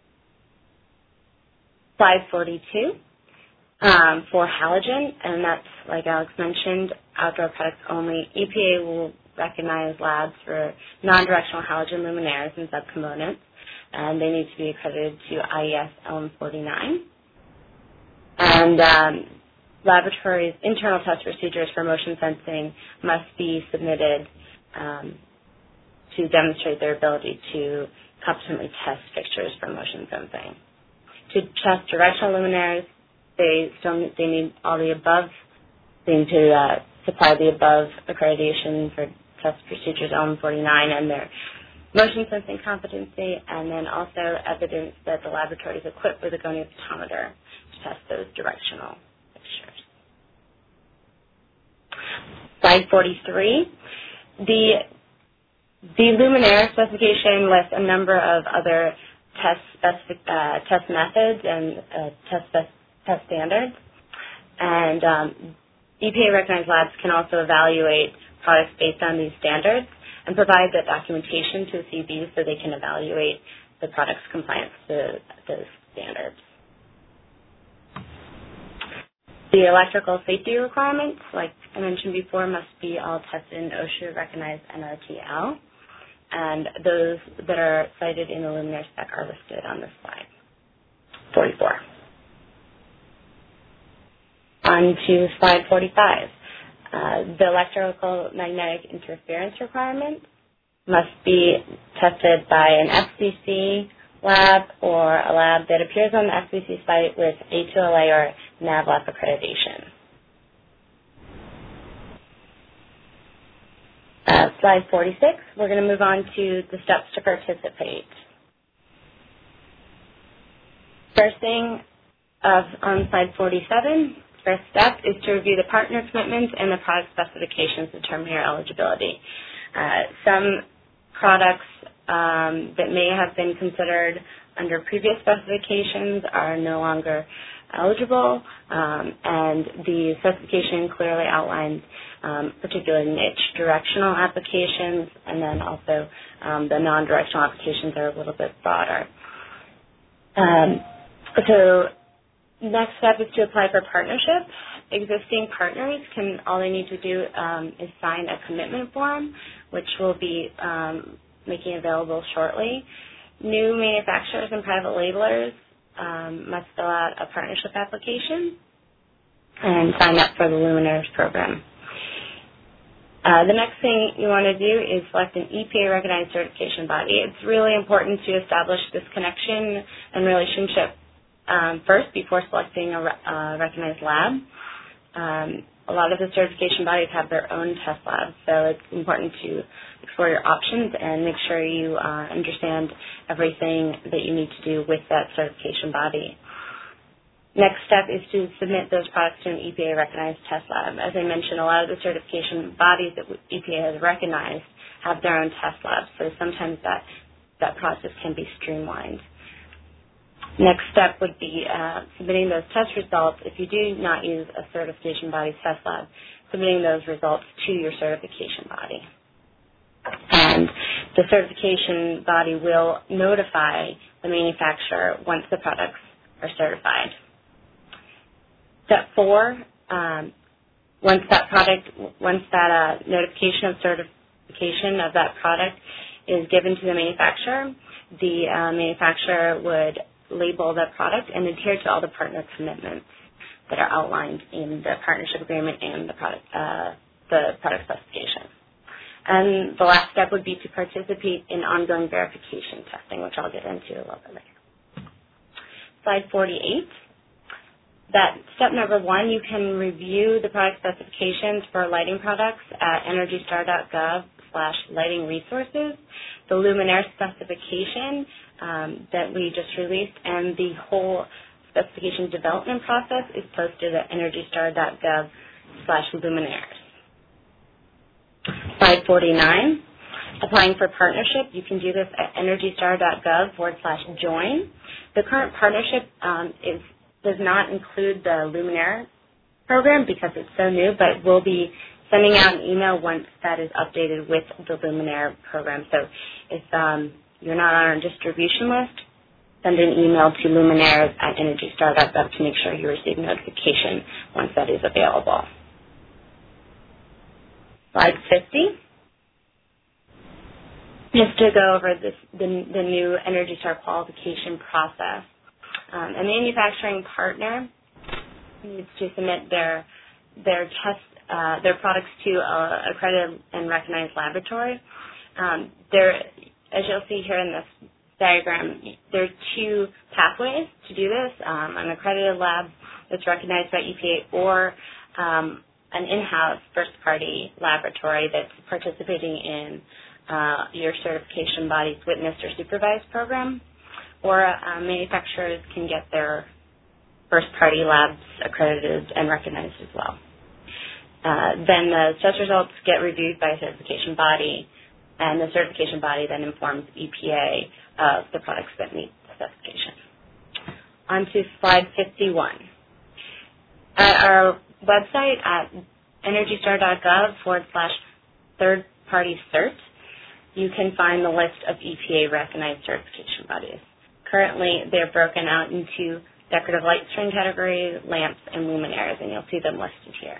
Slide forty-two. Um, for halogen, and that's, like Alex mentioned, outdoor products only, E P A will recognize labs for non-directional halogen luminaires and subcomponents, and they need to be accredited to I E S L M forty-nine. And um, laboratories' internal test procedures for motion sensing must be submitted um, to demonstrate their ability to competently test fixtures for motion sensing. To test directional luminaires, They still they need all the above. They need to uh, supply the above accreditation for test procedures L M forty-nine and their motion sensing competency, and then also evidence that the laboratory is equipped with a goniotometer to test those directional fixtures. Slide forty-three. The the luminaire specification lists a number of other test specific uh, test methods and uh, test specific test standards, and um, E P A-recognized labs can also evaluate products based on these standards and provide the documentation to C Bs so they can evaluate the product's compliance to those standards. The electrical safety requirements, like I mentioned before, must be all tested in OSHA-recognized N R T L, and those that are cited in the luminaire spec are listed on this slide. forty-four. On to slide forty-five. Uh, the electrical magnetic interference requirement must be tested by an F C C lab or a lab that appears on the F C C site with A two L A or NAVLAP accreditation. Uh, slide forty-six, we're going to move on to the steps to participate. First thing of, on slide forty-seven, first step is to review the partner commitments and the product specifications to determine your eligibility. Uh, some products um, that may have been considered under previous specifications are no longer eligible, um, and the specification clearly outlines um, particular niche directional applications, and then also um, the non-directional applications are a little bit broader. Um, so next step is to apply for partnership. Existing partners can, all they need to do um, is sign a commitment form, which will be um, making available shortly. New manufacturers and private labelers um, must fill out a partnership application and sign up for the Luminaires program. Uh, the next thing you want to do is select an E P A-recognized certification body. It's really important to establish this connection and relationship um, first before selecting a re- uh, recognized lab. Um, a lot of the certification bodies have their own test labs, so it's important to explore your options and make sure you uh, understand everything that you need to do with that certification body. Next step is to submit those products to an E P A-recognized test lab. As I mentioned, a lot of the certification bodies that E P A has recognized have their own test labs, so sometimes that, that process can be streamlined. Next step would be uh, submitting those test results. If you do not use a certification body's test lab, submitting those results to your certification body. And the certification body will notify the manufacturer once the products are certified. Step four, um, once that product, once that uh, notification of certification of that product is given to the manufacturer, the uh, manufacturer would label the product and adhere to all the partner commitments that are outlined in the partnership agreement and the product, uh, the product specification. And the last step would be to participate in ongoing verification testing, which I'll get into a little bit later. Slide forty-eight. That step number one, you can review the product specifications for lighting products at energy star dot gov slash lighting resources. The Luminaire specification um, that we just released and the whole specification development process is posted at energy star dot gov slash luminaires. Slide forty-nine, applying for partnership. You can do this at energy star dot gov forward slash join. The current partnership um, is does not include the Luminaire program because it's so new, but we'll be sending out an email once that is updated with the Luminaire program. So if um, you're not on our distribution list, send an email to luminaires at energy star dot gov to make sure you receive notification once that is available. Slide fifty. Just to go over this, the, the new Energy Star qualification process. Um, a manufacturing partner needs to submit their their test uh, their products to an accredited and recognized laboratory. Um, there, as you'll see here in this diagram, there are two pathways to do this: um, an accredited lab that's recognized by E P A, or um, an in-house first-party laboratory that's participating in uh, your certification body's witnessed or supervised program. Or uh, manufacturers can get their first-party labs accredited and recognized as well. Uh, then the test results get reviewed by a certification body, and the certification body then informs E P A of the products that meet the specification. On to slide fifty-one. At our website at energy star dot gov forward slash third-party cert, you can find the list of E P A-recognized certification bodies. Currently, they're broken out into decorative light string category, lamps, and luminaires, and you'll see them listed here.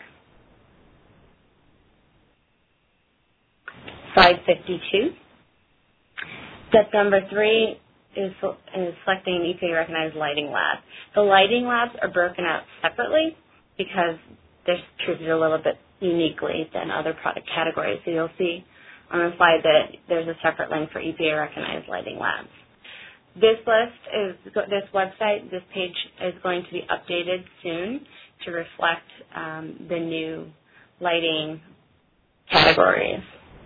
Slide fifty-two. Step number three is, is selecting an E P A-recognized lighting lab. The lighting labs are broken out separately because they're treated a little bit uniquely than other product categories. So you'll see on the slide that there's a separate link for E P A-recognized lighting labs. This list is, this website, this page is going to be updated soon to reflect um, the new lighting categories.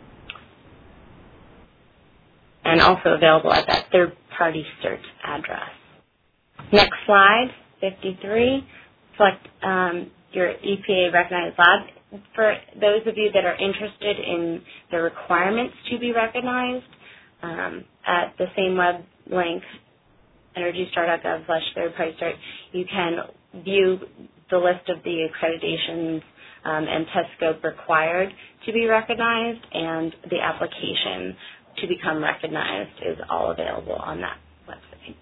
And also available at that third-party cert address. Next slide, fifty-three. Select um, your E P A-recognized lab. For those of you that are interested in the requirements to be recognized, um, at the same web link, energy star dot gov slash third party start, you can view the list of the accreditations um, and test scope required to be recognized, and the application to become recognized is all available on that website.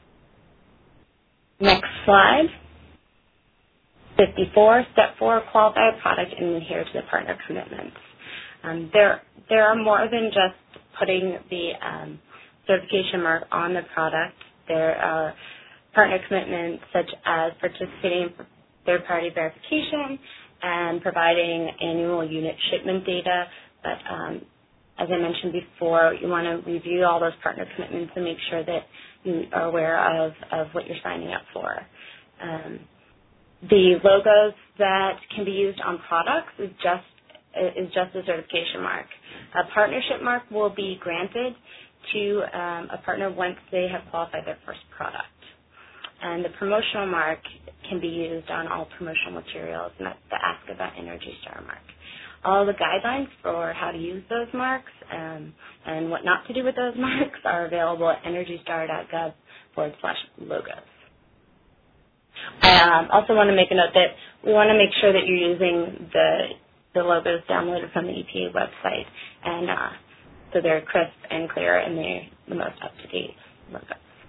Next slide. fifty-four, step four, qualify a product and adhere to the partner commitments. Um, there, there are more than just putting the um, certification mark on the product. There are partner commitments such as participating in third-party verification and providing annual unit shipment data. But um, as I mentioned before, you want to review all those partner commitments and make sure that you are aware of, of what you're signing up for. Um, the logos that can be used on products is just is just a certification mark. A partnership mark will be granted to um, a partner once they have qualified their first product. And the promotional mark can be used on all promotional materials, and that's the Ask About Energy Star mark. All the guidelines for how to use those marks um, and what not to do with those marks are available at energy star dot gov forward slash logos. I um, also want to make a note that we want to make sure that you're using the the logos downloaded from the E P A website, and uh, so they're crisp and clear and they're the most up-to-date logos.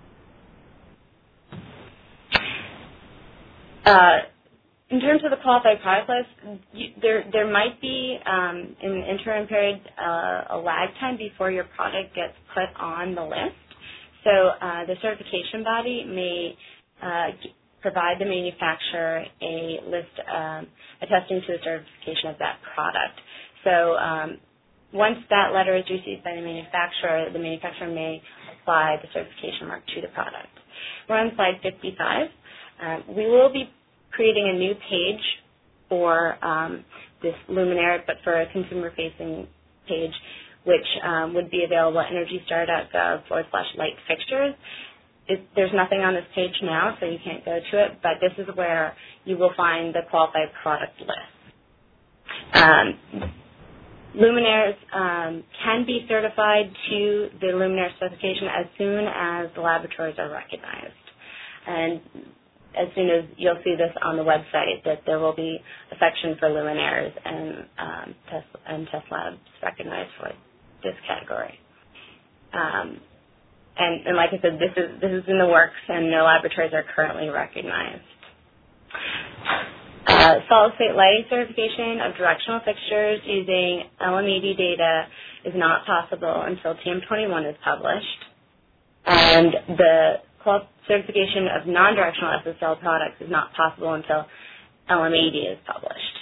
Uh, in terms of the qualified product list, you, there there might be, um, in the interim period, uh, a lag time before your product gets put on the list. So uh, the certification body may uh, provide the manufacturer a list um, attesting to the certification of that product. So um, once that letter is received by the manufacturer, the manufacturer may apply the certification mark to the product. We're on slide fifty-five. Um, we will be creating a new page for um, this Luminaire, but for a consumer-facing page, which um, would be available at energy star dot gov forward slash light fixtures. It, there's nothing on this page now, so you can't go to it, but this is where you will find the qualified product list. Um, Luminaires um, can be certified to the Luminaire specification as soon as the laboratories are recognized. And as soon as you'll see this on the website, that there will be a section for Luminaires and um, test and test labs recognized for this category. Um, and, and like I said, this is this is in the works, and no laboratories are currently recognized. Uh, solid state lighting certification of directional fixtures using L M E D data is not possible until T M twenty-one is published, and the certification of non-directional S S L products is not possible until L M eighty is published.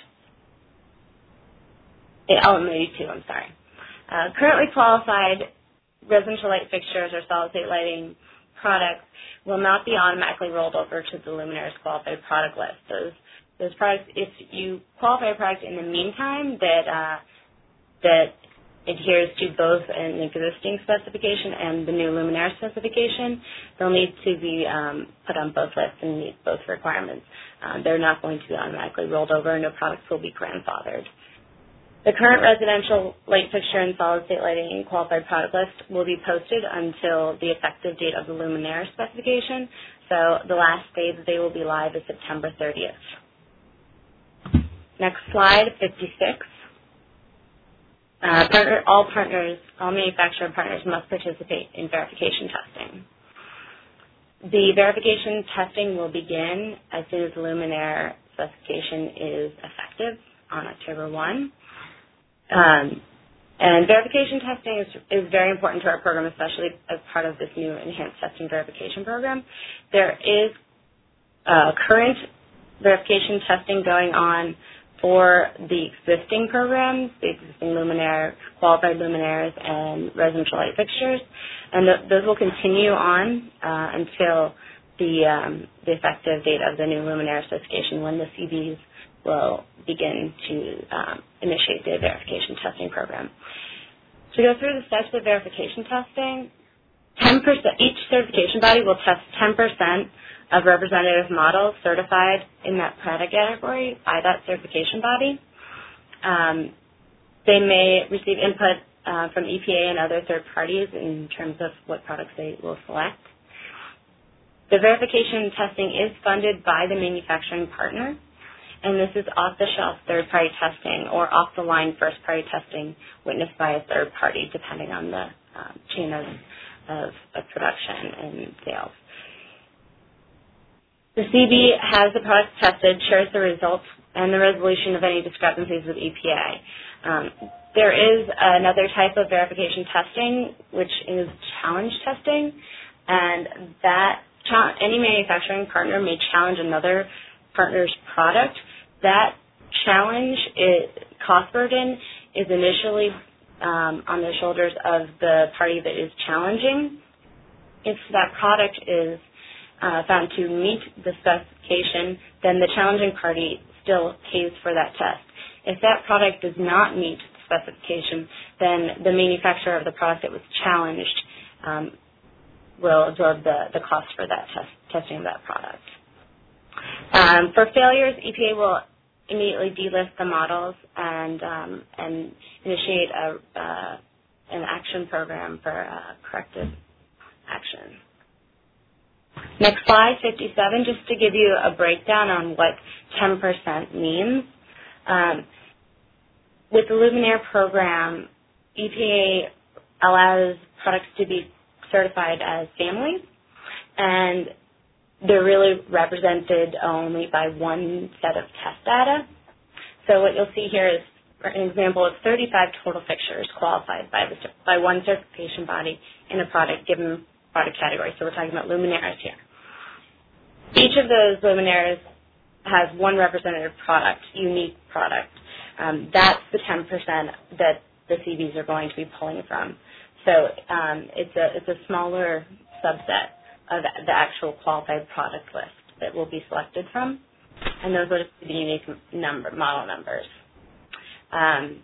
L M eighty-two, I'm sorry. Uh, currently qualified residential light fixtures or solid-state lighting products will not be automatically rolled over to the Luminaire's qualified product list. Those those products, if you qualify a product in the meantime that uh, that adheres to both an existing specification and the new Luminaire specification, they'll need to be um, put on both lists and meet both requirements. Um, they're not going to be automatically rolled over, and no products will be grandfathered. The current residential light fixture and solid-state lighting qualified product list will be posted until the effective date of the Luminaire specification, so the last day that they will be live is September thirtieth. Next slide, fifty-six. Uh, partner, all partners, all manufacturer partners must participate in verification testing. The verification testing will begin as soon as the Luminaire specification is effective on October first. Um, and verification testing is, is very important to our program, especially as part of this new enhanced testing verification program. There is uh, current verification testing going on for the existing programs, the existing Luminaire, qualified Luminaires, and residential light fixtures, and th- those will continue on uh, until the, um, the effective date of the new Luminaire specification, when the C Bs will begin to um, initiate the verification testing program. To go through the steps of verification testing, ten percent, each certification body will test ten percent of representative models certified in that product category by that certification body. Um, they may receive input uh, from E P A and other third parties in terms of what products they will select. The verification testing is funded by the manufacturing partner, and this is off-the-shelf third-party testing or off-the-line first-party testing witnessed by a third party, depending on the um, chain of, of, of production and sales. The C B has the products tested, shares the results, and the resolution of any discrepancies with E P A. Um, there is another type of verification testing, which is challenge testing, and that any manufacturing partner may challenge another partner's product. That challenge, is, cost burden, is initially um, on the shoulders of the party that is challenging. If that product is uh, found to meet the specification, then the challenging party still pays for that test. If that product does not meet the specification, then the manufacturer of the product that was challenged um, will absorb the, the cost for that test, testing of that product. Um, for failures, E P A will immediately delist the models and um, and initiate a, uh, an action program for uh, corrective action. Next slide, fifty-seven, just to give you a breakdown on what ten percent means. Um, with the Luminaire program, E P A allows products to be certified as families, and they're really represented only by one set of test data. So what you'll see here is, for an example, of thirty-five total fixtures qualified by, the, by one certification body in a product given product category. So we're talking about luminaires here. Each of those luminaires has one representative product, unique product. Um, that's the ten percent that the C Bs are going to be pulling from. So um, it's a it's a smaller subset of the actual qualified product list that will be selected from, and those are the unique number model numbers. Um,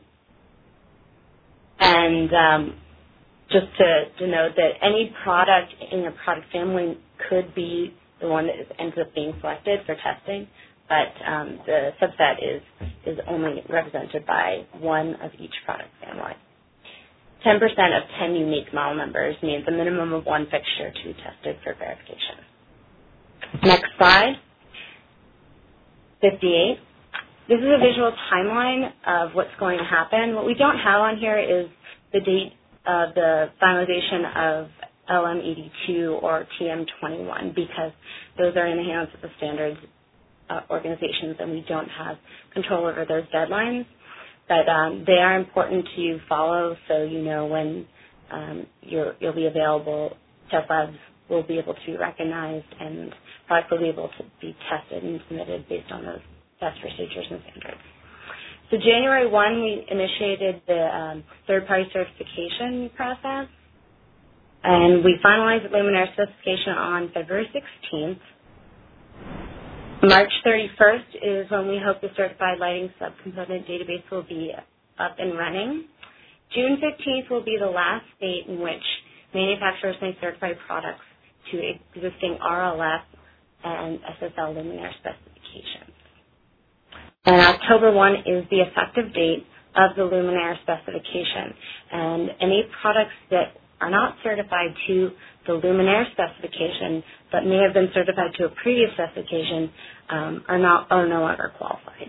and um, just to, to note that any product in your product family could be the one that ends up being selected for testing, but um, the subset is is only represented by one of each product family. ten percent of ten unique model numbers means a minimum of one fixture to be tested for verification. Next slide, fifty-eight. This is a visual timeline of what's going to happen. What we don't have on here is the date of the finalization of L M eighty-two or T M twenty-one, because those are in the hands of the standards uh, organizations, and we don't have control over those deadlines. But um, they are important to follow, so you know when um, you're, you'll be available. Test labs will be able to be recognized, and products will be able to be tested and submitted based on those test procedures and standards. So January first, we initiated the um, third-party certification process, and we finalized the Luminaire specification on February sixteenth. March thirty-first is when we hope the certified lighting subcomponent database will be up and running. June fifteenth will be the last date in which manufacturers may certify products to existing R L F and S S L Luminaire specifications. And October first is the effective date of the Luminaire specification. And any products that are not certified to the Luminaire specification but may have been certified to a previous specification um, are not are no longer qualified.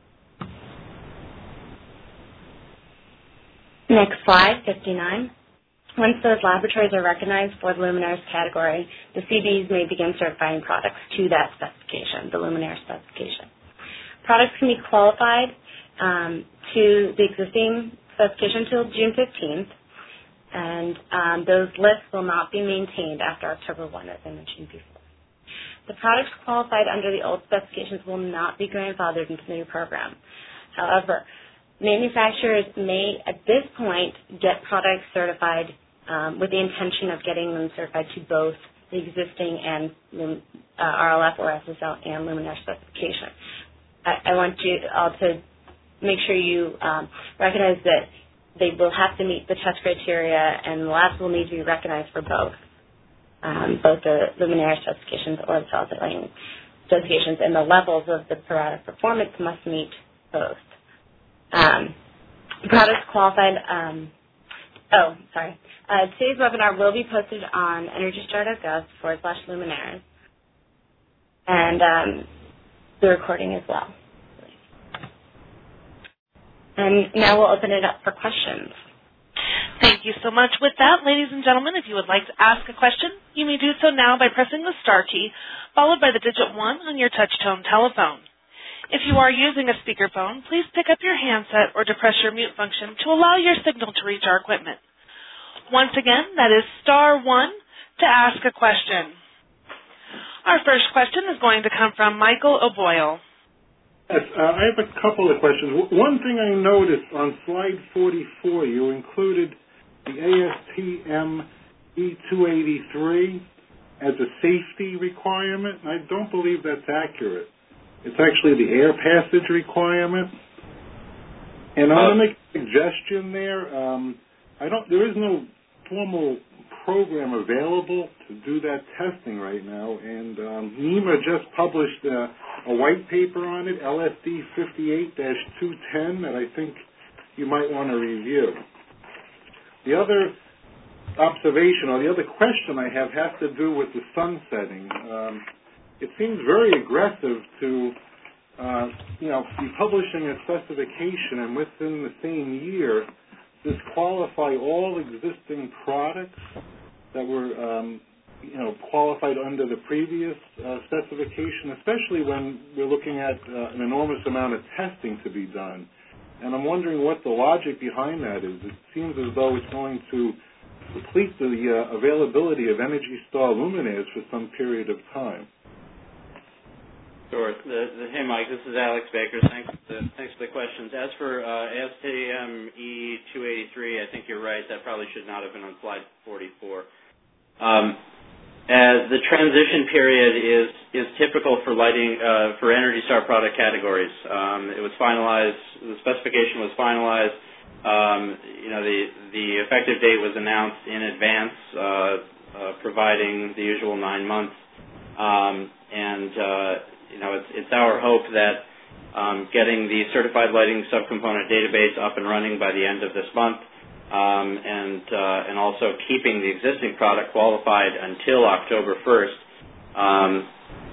Next slide, fifty-nine. Once those laboratories are recognized for the Luminaire's category, the C Bs may begin certifying products to that specification, the Luminaire specification. Products can be qualified um, to the existing specification until June fifteenth, and um, those lists will not be maintained after October first, as I mentioned before. The products qualified under the old specifications will not be grandfathered into the new program. However, manufacturers may, at this point, get products certified um, with the intention of getting them certified to both the existing and uh, R L F or S S L and Luminaire specification. I, I want you all to make sure you um, recognize that they will have to meet the test criteria, and the labs will need to be recognized for both, um, both the Luminaire specifications or the solid lighting specifications, and the levels of the product performance must meet both. Um, products qualified um, Oh, sorry. Uh, today's webinar will be posted on energystar.gov forward slash luminaires, and um, the recording as well. And now we'll open it up for questions. Thank you so much. With that, ladies and gentlemen, if you would like to ask a question, you may do so now by pressing the star key, followed by the digit one on your touch-tone telephone. If you are using a speakerphone, please pick up your handset or depress your mute function to allow your signal to reach our equipment. Once again, that is star one to ask a question. Our first question is going to come from Michael O'Boyle. Yes, uh, I have a couple of questions. One thing I noticed on slide forty-four, you included the A S T M E two eighty-three as a safety requirement, and I don't believe that's accurate. It's actually the air passage requirement. And I'm going to make a suggestion there. Um, I don't. There is no formal program available to do that testing right now, and um, NEMA just published uh, a white paper on it, L S D fifty-eight dash two ten, that I think you might want to review. The other observation, or the other question I have, has to do with the sun setting. Um, it seems very aggressive to, uh, you know, be publishing a specification and within the same year disqualify all existing products that were, um, you know, qualified under the previous uh, specification, especially when we're looking at uh, an enormous amount of testing to be done. And I'm wondering what the logic behind that is. It seems as though it's going to deplete the uh, availability of Energy Star luminaires for some period of time. Sure. The, the, hey, Mike, this is Alex Baker. Thanks, uh, thanks for the questions. As for uh, A S T M E two eighty-three, I think you're right. That probably should not have been on slide forty-four. Um, as the transition period is is typical for lighting uh, for Energy Star product categories. Um, it was finalized. The specification was finalized. Um, you know, the the effective date was announced in advance, uh, uh, providing the usual nine months, um, and uh, you know, it's, it's our hope that um, getting the certified lighting subcomponent database up and running by the end of this month, um, and uh, and also keeping the existing product qualified until October first, um,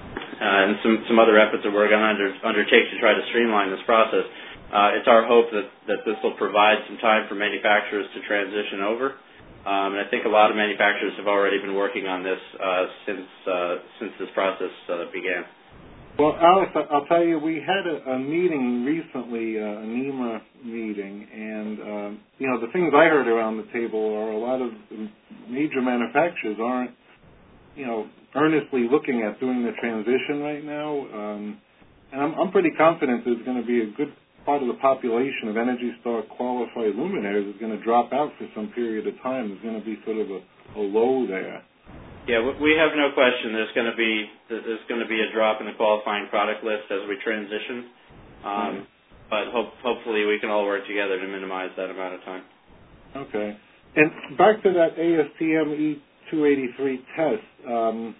uh, and some, some other efforts that we're going to under, undertake to try to streamline this process. Uh, it's our hope that, that this will provide some time for manufacturers to transition over. Um, and I think a lot of manufacturers have already been working on this uh, since uh, since this process uh, began. Well, Alex, I'll tell you, we had a, a meeting recently, uh, a NEMA meeting, and, um, you know, the things I heard around the table are a lot of major manufacturers aren't, you know, earnestly looking at doing the transition right now. Um, and I'm, I'm pretty confident there's going to be a good part of the population of Energy Star qualified luminaires is going to drop out for some period of time. There's going to be sort of a, a low there. Yeah, we have no question. There's going to be there's going to be a drop in the qualifying product list as we transition, um, mm-hmm. but hope, hopefully we can all work together to minimize that amount of time. Okay. And back to that A S T M E two eighty-three test, um,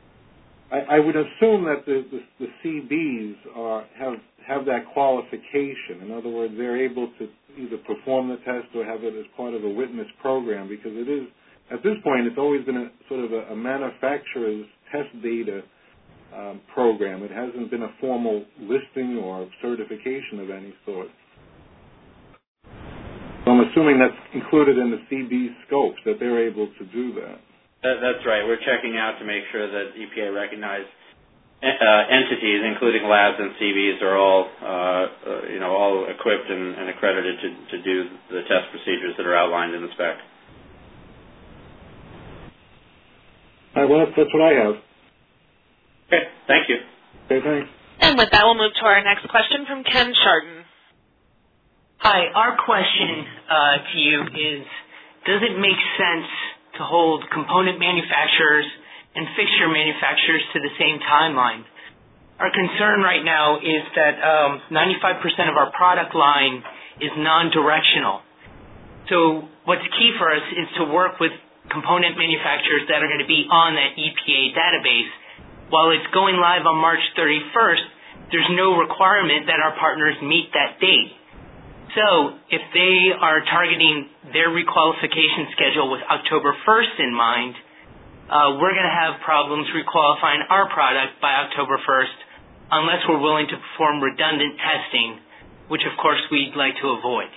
I, I would assume that the, the, the C Bs are have have that qualification. In other words, they're able to either perform the test or have it as part of a witness program, because it is. At this point, it's always been a sort of a, a manufacturer's test data um, program. It hasn't been a formal listing or certification of any sort. So I'm assuming that's included in the C B scopes, that they're able to do that. that that's right. We're checking out to make sure that E P A recognized uh, entities, including labs and C Bs, are all, uh, uh, you know, all equipped and, and accredited to, to do the test procedures that are outlined in the spec. All right, well, that's what I have. Okay, thank you. Okay, thanks. And with that, we'll move to our next question from Ken Chardon. Hi, our question uh, to you is, does it make sense to hold component manufacturers and fixture manufacturers to the same timeline? Our concern right now is that um, ninety-five percent of our product line is non-directional. So what's key for us is to work with component manufacturers that are going to be on that E P A database. While it's going live on March thirty-first, there's no requirement that our partners meet that date. so, if they are targeting their requalification schedule with October first in mind, uh, we're going to have problems requalifying our product by October first unless we're willing to perform redundant testing, which, of course, we'd like to avoid.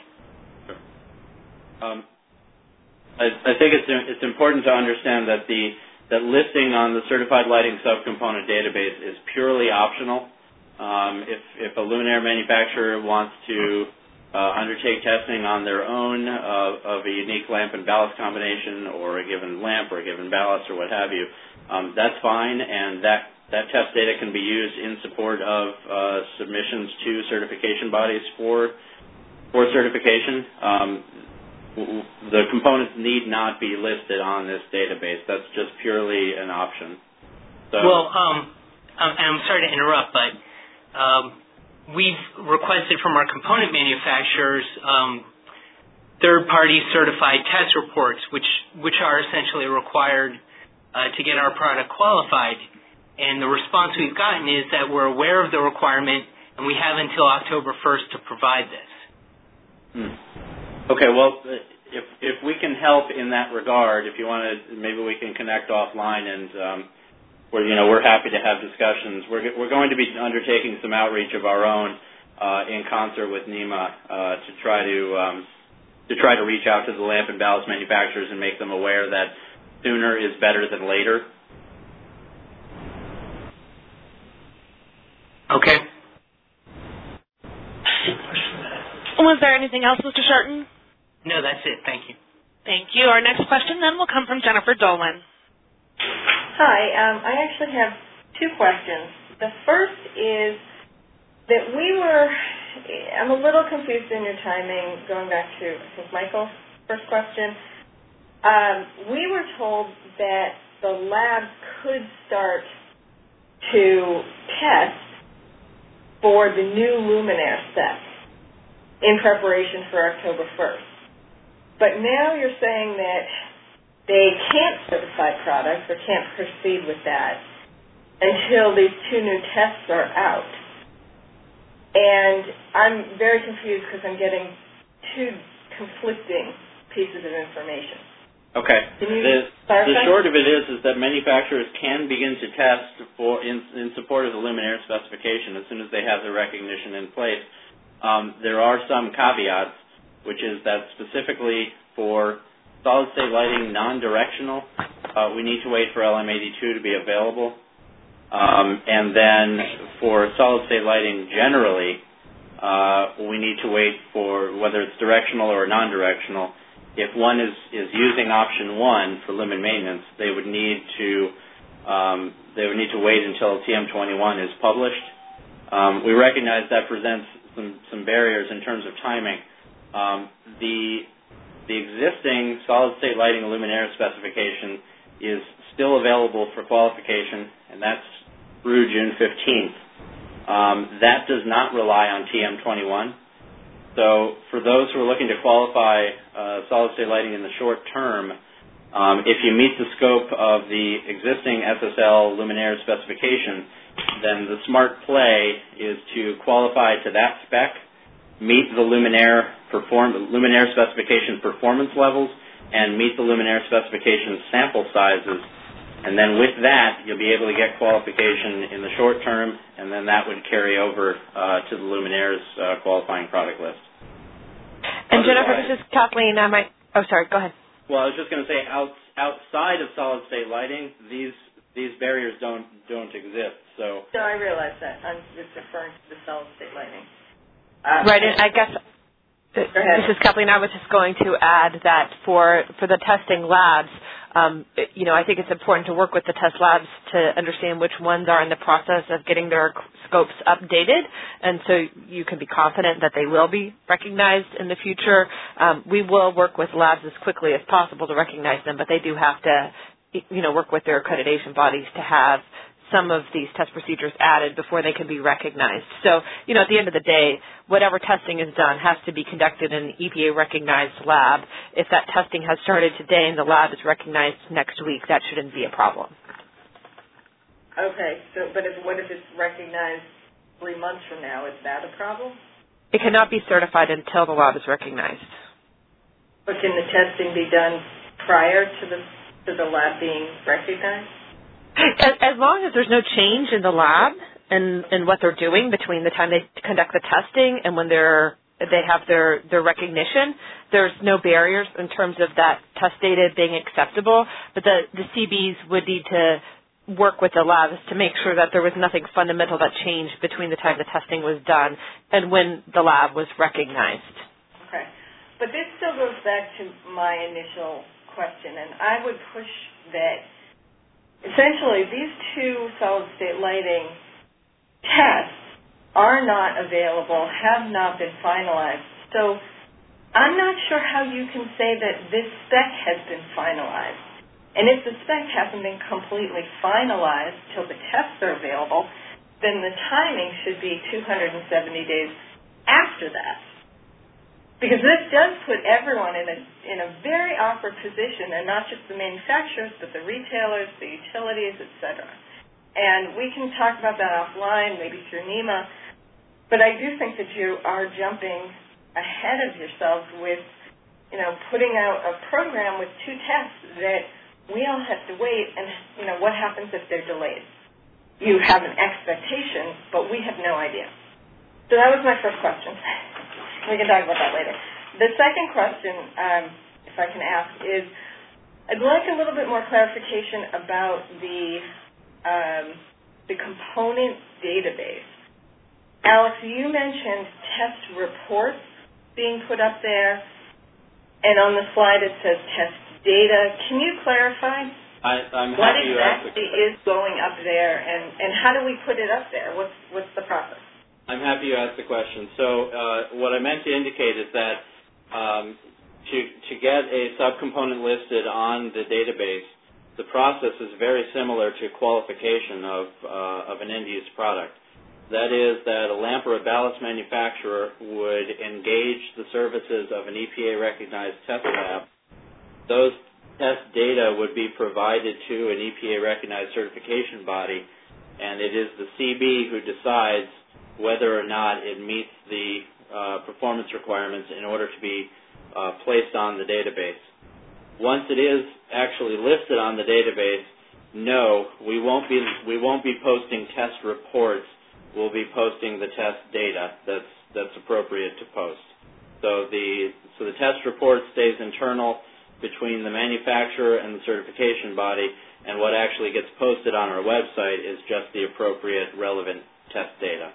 Um, I, I think it's it's important to understand that the that listing on the Certified Lighting Subcomponent Database is purely optional. Um, if if a luminaire manufacturer wants to uh, undertake testing on their own uh, of a unique lamp and ballast combination, or a given lamp, or a given ballast, or what have you, um, that's fine, and that that test data can be used in support of uh, submissions to certification bodies for for certification. Um, the components need not be listed on this database. That's just purely an option. So, well, um, I'm sorry to interrupt, but um, we've requested from our component manufacturers um, third-party certified test reports, which which are essentially required uh, to get our product qualified. And the response we've gotten is that we're aware of the requirement, and we have until October first to provide this. Hmm. Okay, well, if if we can help in that regard, if you want to, maybe we can connect offline, and um, we're you know we're happy to have discussions. We're we're going to be undertaking some outreach of our own uh, in concert with NEMA uh, to try to um, to try to reach out to the lamp and ballast manufacturers and make them aware that sooner is better than later. Okay. Was there anything else, Mister Sharton? No, that's it. Thank you. Thank you. Our next question then will come from Jennifer Dolan. Hi. Um, I actually have two questions. The first is that we were, I'm a little confused in your timing, going back to, I think, Michael's first question. Um, we were told that the lab could start to test for the new luminaire set in preparation for October first. But now you're saying that they can't certify products or can't proceed with that until these two new tests are out. And I'm very confused because I'm getting two conflicting pieces of information. Okay. Can you the, clarify? the short of it is is that manufacturers can begin to test for in, in support of the luminaire specification as soon as they have the recognition in place. Um, there are some caveats, which is that specifically for solid-state lighting non-directional, uh, we need to wait for L M eighty-two to be available. Um, and then for solid-state lighting generally, uh, we need to wait for whether it's directional or non-directional. If one is, is using option one for lumen maintenance, they would need to um, they would need to wait until T M twenty-one is published. Um, we recognize that presents some, some barriers in terms of timing. Um, the the existing solid-state lighting luminaire specification is still available for qualification, and that's through June fifteenth. Um, that does not rely on T M twenty-one. So for those who are looking to qualify uh, solid-state lighting in the short term, um, if you meet the scope of the existing S S L luminaire specification, then the smart play is to qualify to that spec, meet the luminaire perform luminaire specification performance levels, and meet the luminaire specification sample sizes. And then with that, you'll be able to get qualification in the short term, and then that would carry over uh, to the luminaire's uh, qualifying product list. And Jennifer, this is Kathleen. I might. Oh, sorry. Go ahead. Well, I was just going to say, out, outside of solid-state lighting, these these barriers don't don't exist. So. So I realize that. I'm just referring to the solid-state lighting. Uh, right, and I guess this is Kathleen. I was just going to add that for for the testing labs, um, it, you know, I think it's important to work with the test labs to understand which ones are in the process of getting their scopes updated, and so you can be confident that they will be recognized in the future. Um, we will work with labs as quickly as possible to recognize them, but they do have to, you know, work with their accreditation bodies to have some of these test procedures added before they can be recognized. So, you know, at the end of the day, whatever testing is done has to be conducted in an E P A-recognized lab. If that testing has started today and the lab is recognized next week, that shouldn't be a problem. Okay, so but if, what if it's recognized three months from now? Is that a problem? It cannot be certified until the lab is recognized. But can the testing be done prior to the to the lab being recognized? As, as long as there's no change in the lab and, and what they're doing between the time they conduct the testing and when they're they have their, their recognition, there's no barriers in terms of that test data being acceptable. But the, the C Bs would need to work with the labs to make sure that there was nothing fundamental that changed between the time the testing was done and when the lab was recognized. Okay. But this still goes back to my initial question, and I would push that essentially these two solid-state lighting tests are not available, have not been finalized. So I'm not sure how you can say that this spec has been finalized. And if the spec hasn't been completely finalized till the tests are available, then the timing should be two hundred seventy days after that. Because this does put everyone in a in a very awkward position, and not just the manufacturers, but the retailers, the utilities, et cetera. And we can talk about that offline, maybe through NEMA, but I do think that you are jumping ahead of yourselves with, you know, putting out a program with two tests that we all have to wait, and, you know, what happens if they're delayed? You have an expectation, but we have no idea. So that was my first question. We can talk about that later. The second question, um, if I can ask, is I'd like a little bit more clarification about the um, the component database. Alex, you mentioned test reports being put up there, and on the slide it says test data. Can you clarify I, I'm what happy exactly is going up there, and, and how do we put it up there? What's what's the process? I'm happy you asked the question. So uh, what I meant to indicate is that um, to, to get a subcomponent listed on the database, the process is very similar to qualification of, uh, of an end-use product. That is that a lamp or a ballast manufacturer would engage the services of an E P A-recognized test lab. Those test data would be provided to an E P A-recognized certification body, and it is the C B who decides whether or not it meets the uh, performance requirements in order to be uh, placed on the database. Once it is actually listed on the database, no, we won't be we won't be posting test reports. We'll be posting the test data that's that's appropriate to post. So the so the test report stays internal between the manufacturer and the certification body, and what actually gets posted on our website is just the appropriate relevant test data.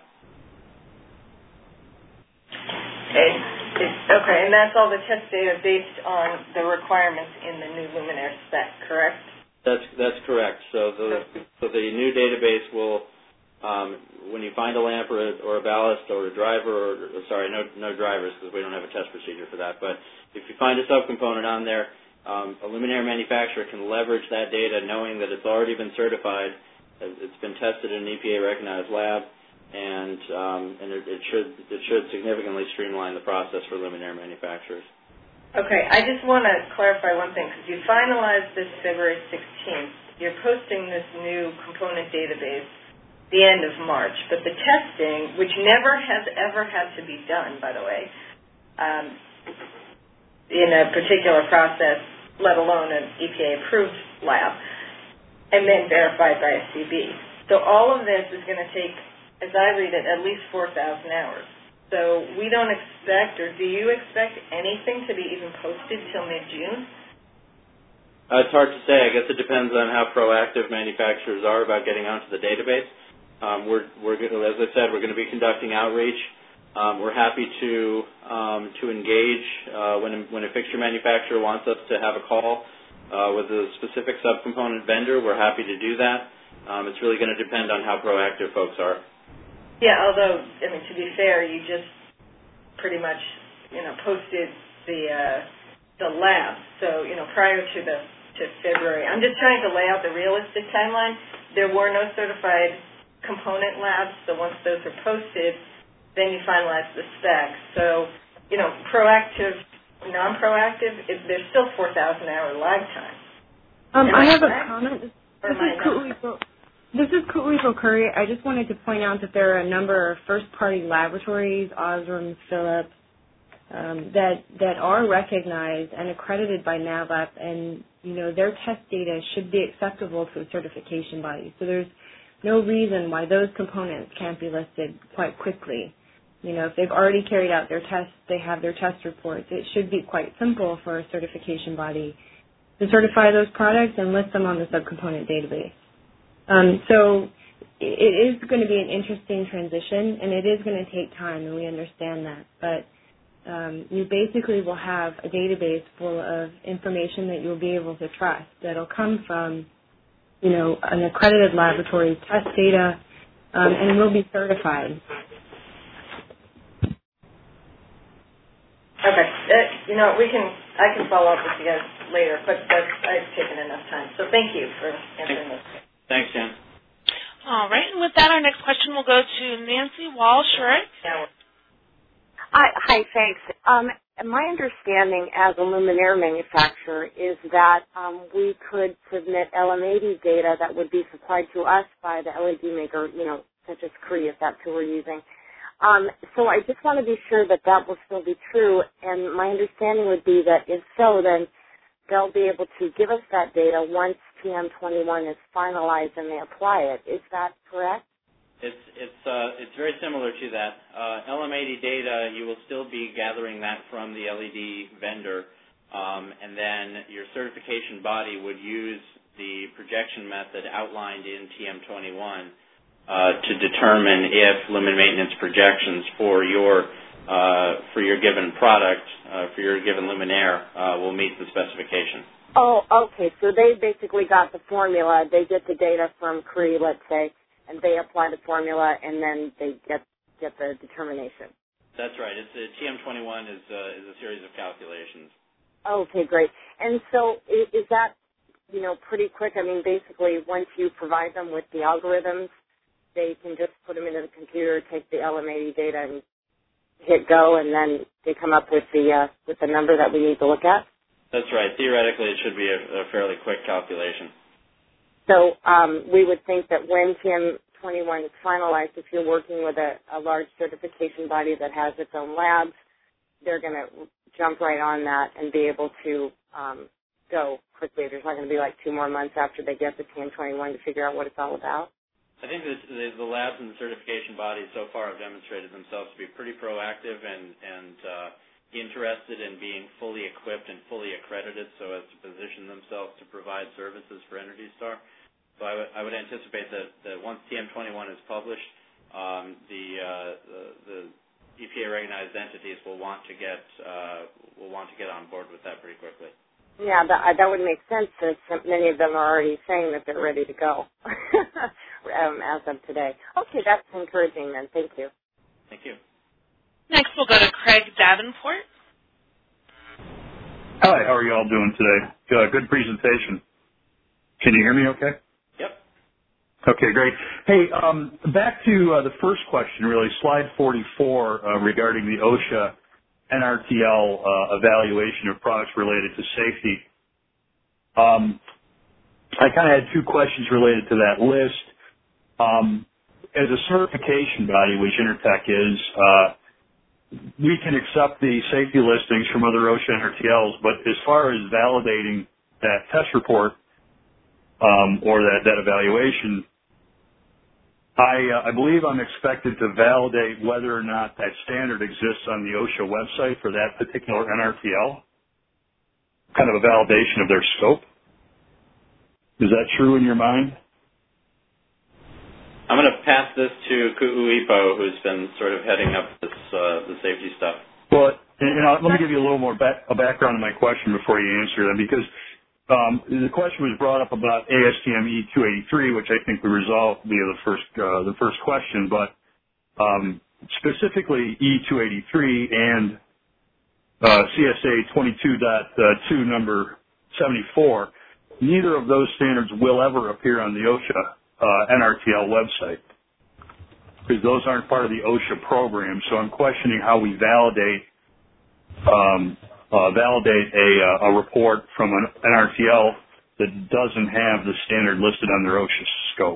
Okay, and that's all the test data based on the requirements in the new Luminaire spec, correct? That's that's correct. So the so the new database will, um, when you find a lamp or a, or a ballast or a driver, or sorry, no no drivers because we don't have a test procedure for that. But if you find a subcomponent on there, um, a Luminaire manufacturer can leverage that data, knowing that it's already been certified, it's been tested in an E P A recognized lab. And um, and it, it should it should significantly streamline the process for Luminaire manufacturers. Okay, I just want to clarify one thing because you finalized this February sixteenth. You're posting this new component database the end of March, but the testing, which never has ever had to be done, by the way, um, in a particular process, let alone an E P A-approved lab, and then verified by a C B. So all of this is going to take, as I read it, at least four thousand hours. So we don't expect, or do you expect anything to be even posted till mid-June? Uh, it's hard to say. I guess it depends on how proactive manufacturers are about getting onto the database. Um, we're, we're, as I said, we're going to be conducting outreach. Um, we're happy to um, to engage uh, when a, when a fixture manufacturer wants us to have a call uh, with a specific subcomponent vendor. We're happy to do that. Um, it's really going to depend on how proactive folks are. Yeah, although, I mean, to be fair, you just pretty much, you know, posted the uh, the lab. So, you know, prior to the to February, I'm just trying to lay out the realistic timeline. There were no certified component labs, so once those are posted, then you finalize the specs. So, you know, proactive, non-proactive, it, there's still four thousand hour lag time. Um, I I have correct? a comment. This Or is Cooley. This is Ku'uipo Curry. I just wanted to point out that there are a number of first-party laboratories, Osram, Philips, um, that that are recognized and accredited by NAVLAP, and you know their test data should be acceptable to a certification body. So there's no reason why those components can't be listed quite quickly. You know, if they've already carried out their tests, they have their test reports. It should be quite simple for a certification body to certify those products and list them on the subcomponent database. Um, so it is going to be an interesting transition, and it is going to take time, and we understand that. But um, you basically will have a database full of information that you'll be able to trust that'll come from, you know, an accredited laboratory's test data, um, and will be certified. Okay. Uh, you know, we can, I can follow up with you guys later, but that's, I've taken enough time. So thank you for answering this. Thanks, Jan. All right. And with that, our next question will go to Nancy Walsh-Schurig. Hi, hi, thanks. Um, my understanding as a luminaire manufacturer is that um, we could submit L M eighty data that would be supplied to us by the L E D maker, you know, such as Cree, if that's who we're using. Um, so I just want to be sure that that will still be true, and my understanding would be that if so, then they'll be able to give us that data once T M twenty-one is finalized and they apply it. Is that correct? It's it's uh, it's very similar to that. Uh, L M eighty data, you will still be gathering that from the L E D vendor, um, and then your certification body would use the projection method outlined in T M twenty-one uh, to determine if lumen maintenance projections for your uh, for your given product, uh, for your given luminaire, uh, will meet the specification. Oh, okay. So they basically got the formula. They get the data from Cree, let's say, and they apply the formula, and then they get get the determination. That's right. It's a, T M twenty-one is uh, is a series of calculations. Okay, great. And so is, is that, you know, pretty quick? I mean, basically, once you provide them with the algorithms, they can just put them into the computer, take the L M eighty data, and hit go, and then they come up with the uh, with the number that we need to look at? That's right. Theoretically, it should be a, a fairly quick calculation. So um, we would think that when T M twenty-one is finalized, if you're working with a, a large certification body that has its own labs, they're going to jump right on that and be able to um, go quickly. There's not going to be like two more months after they get the T M twenty-one to figure out what it's all about. I think that the, the labs and the certification bodies so far have demonstrated themselves to be pretty proactive and, and uh, interested in being fully equipped and fully accredited so as to position themselves to provide services for Energy Star. So I, w- I would anticipate that, that once T M twenty-one is published, um, the, uh, the, the E P A-recognized entities will want to get uh, will want to get on board with that pretty quickly. Yeah, that, that would make sense since many of them are already saying that they're ready to go um, as of today. Okay, that's encouraging then. Thank you. Thank you. Next, we'll go to Craig Davenport. Hi, how are you all doing today? Uh, good presentation. Can you hear me okay? Yep. Okay, great. Hey, um, back to uh, the first question, really, slide forty-four uh, regarding the OSHA N R T L uh, evaluation of products related to safety. Um, I kind of had two questions related to that list. Um, as a certification body, which Intertech is, uh, we can accept the safety listings from other OSHA N R T Ls, but as far as validating that test report um, or that, that evaluation, I, uh, I believe I'm expected to validate whether or not that standard exists on the OSHA website for that particular N R T L, kind of a validation of their scope. Is that true in your mind? I'm going to pass this to Ku'uipo, who's been sort of heading up this uh, the safety stuff. Well, you know, let me give you a little more back, a background on my question before you answer them, because um, the question was brought up about A S T M E two eighty-three, which I think we resolved via the first uh, the first question, but um, specifically E two eighty-three and uh, C S A twenty-two point two number seventy-four, neither of those standards will ever appear on the OSHA uh, N R T L website, because those aren't part of the OSHA program. So I'm questioning how we validate um, uh, validate a, uh, a report from an N R T L that doesn't have the standard listed on their OSHA scope.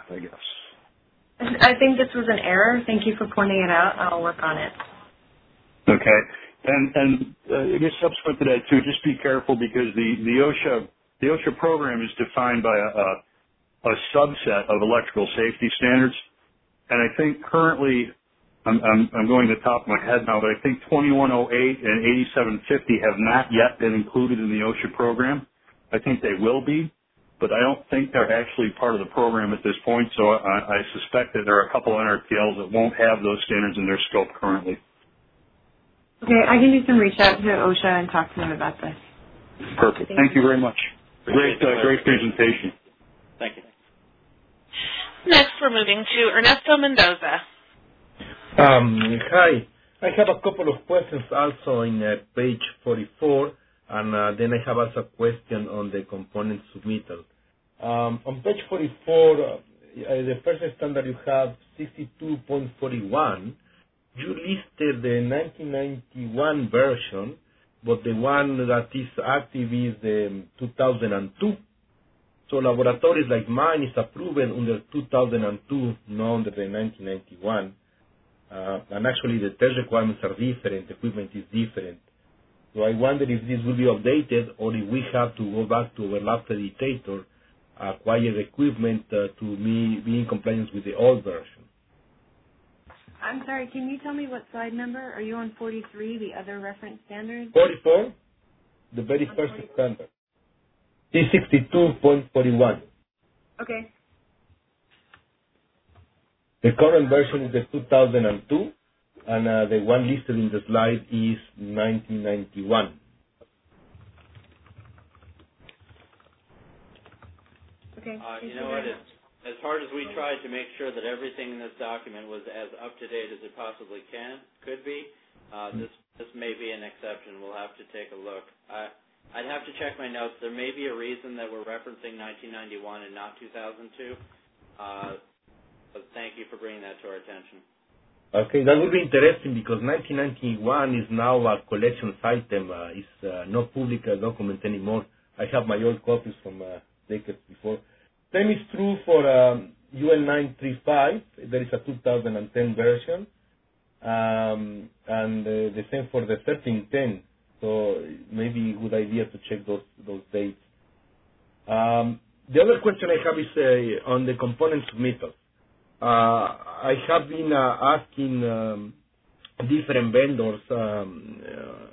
I guess. I think this was an error. Thank you for pointing it out. I'll work on it. Okay. And, and uh, I guess subsequent to that, too, just be careful because the, the OSHA the OSHA program is defined by a, a, a subset of electrical safety standards. And I think currently, I'm, I'm, I'm going to the top of my head now, but I think twenty-one oh eight and eighty-seven fifty have not yet been included in the OSHA program. I think they will be, but I don't think they're actually part of the program at this point, so I, I suspect that there are a couple of N R T Ls that won't have those standards in their scope currently. Okay, I can do some reach out to OSHA and talk to them about this. Perfect. Thank, Thank you very much. Great, uh, great presentation. Thank you. Next, we're moving to Ernesto Mendoza. Um, hi. I have a couple of questions also in uh, page forty-four, and uh, then I have also a question on the component submittal. Um, on page forty-four, uh, the first standard you have sixty-two point forty-one. You listed the nineteen ninety-one version, but the one that is active is the two thousand two. So laboratories like mine is approved under two thousand two, not under the nineteen ninety-one. Uh, and actually the test requirements are different, equipment is different. So I wonder if this will be updated or if we have to go back to our lab accreditor, acquire equipment uh, to be, be in compliance with the old version. I'm sorry, can you tell me what slide number? Are you on forty-three, the other reference standard? forty-four, the very first standard. T sixty-two point forty-one. Okay. The current version is the two thousand two, and uh, the one listed in the slide is nineteen ninety-one. Okay. Uh, you know what? As, as hard as we tried to make sure that everything in this document was as up to date as it possibly can, could be, uh, this this may be an exception. We'll have to take a look. I, I'd have to check my notes. There may be a reason that we're referencing nineteen ninety-one and not two thousand two. Uh, but thank you for bringing that to our attention. Okay, that would be interesting because nineteen ninety-one is now a collections item. Uh, it's uh, not public uh, document anymore. I have my old copies from uh, decades before. Same is true for um, U L nine thirty-five. There is a two thousand ten version. Um, and uh, the same for the thirteen ten. So maybe a good idea to check those those dates. Um, the other question I have is uh, on the component submittals. Uh, I have been uh, asking um, different vendors, um,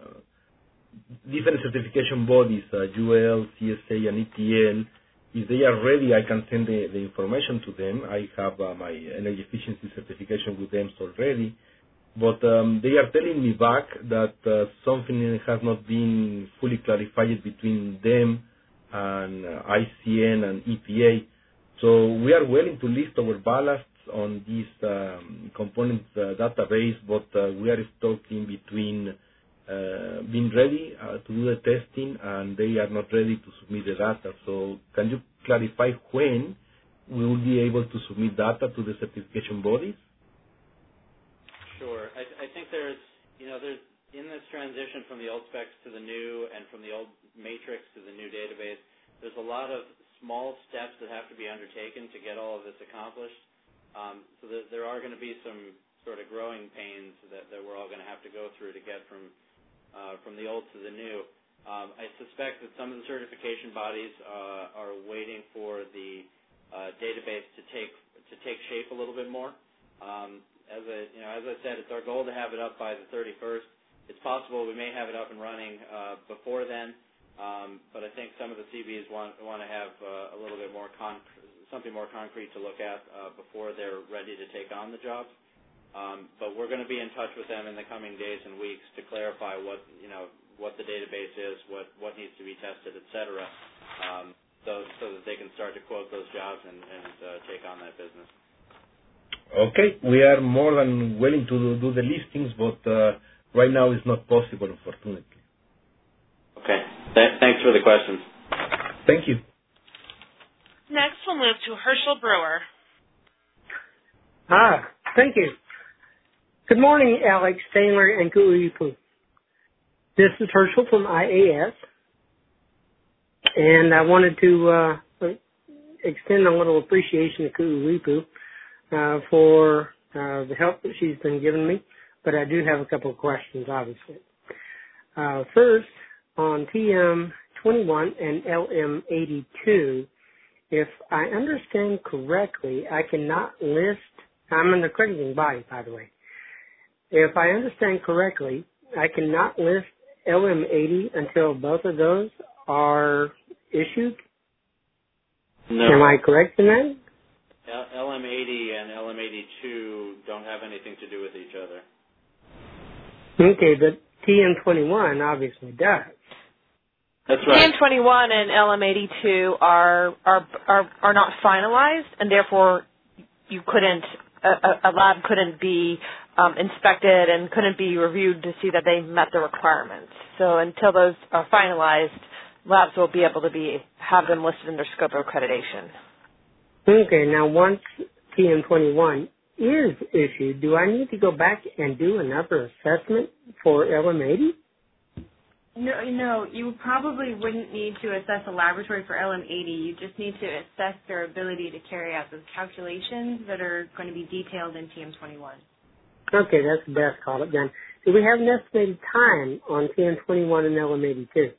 uh, different certification bodies, uh, U L, C S A, and E T L. If they are ready, I can send the, the information to them. I have uh, my energy efficiency certification with them already. But um, they are telling me back that uh, something has not been fully clarified between them and uh, I C N and E P A. So we are willing to list our ballasts on this um, components uh, database, but uh, we are stuck in between uh, being ready uh, to do the testing and they are not ready to submit the data. So can you clarify when we will be able to submit data to the certification bodies? Sure. I, I think there's, you know, there's in this transition from the old specs to the new and from the old matrix to the new database, there's a lot of small steps that have to be undertaken to get all of this accomplished. Um, so there, there are going to be some sort of growing pains that, that we're all going to have to go through to get from uh, from the old to the new. Um, I suspect that some of the certification bodies uh, are waiting for the uh, database to take to take shape a little bit more. Um, as I you know, as I said, it's our goal to have it up by the thirty-first. It's possible we may have it up and running uh, before then, um, but I think some of the C Bs want want to have uh, a little bit more con- something more concrete to look at uh, before they're ready to take on the job. Um, but we're going to be in touch with them in the coming days and weeks to clarify what you know what the database is, what what needs to be tested, et cetera, um, so so that they can start to quote those jobs and, and uh, take on that business. Okay, we are more than willing to do the listings, but uh, right now it's not possible, unfortunately. Okay, Th- thanks for the questions. Thank you. Next, we'll move to Herschel Brewer. Ah, thank you. Good morning, Alex, Taylor, and Kuipu. This is Herschel from I A S, and I wanted to uh, extend a little appreciation to Ku'uipu uh, for uh, the help that she's been giving me, but I do have a couple of questions, obviously. Uh, first, on T M twenty-one and L M eighty-two, if I understand correctly, I cannot list, I'm an accrediting body, by the way. If I understand correctly, I cannot list L M eighty until both of those are issued? No. Am I correct in that? L M eighty and L M eighty-two don't have anything to do with each other. Okay, but T M twenty-one obviously does. That's right. T M twenty-one and L M eighty-two are are are, are not finalized, and therefore you couldn't a, a lab couldn't be um, inspected and couldn't be reviewed to see that they met the requirements. So until those are finalized, labs will be able to be have them listed in their scope of accreditation. Okay, now once T M twenty-one is issued, do I need to go back and do another assessment for L M eighty? No, no, you probably wouldn't need to assess a laboratory for L M eighty. You just need to assess their ability to carry out those calculations that are going to be detailed in T M twenty-one. Okay, that's the best call it then. Do we have an estimated time on T M twenty-one and L M eighty-two?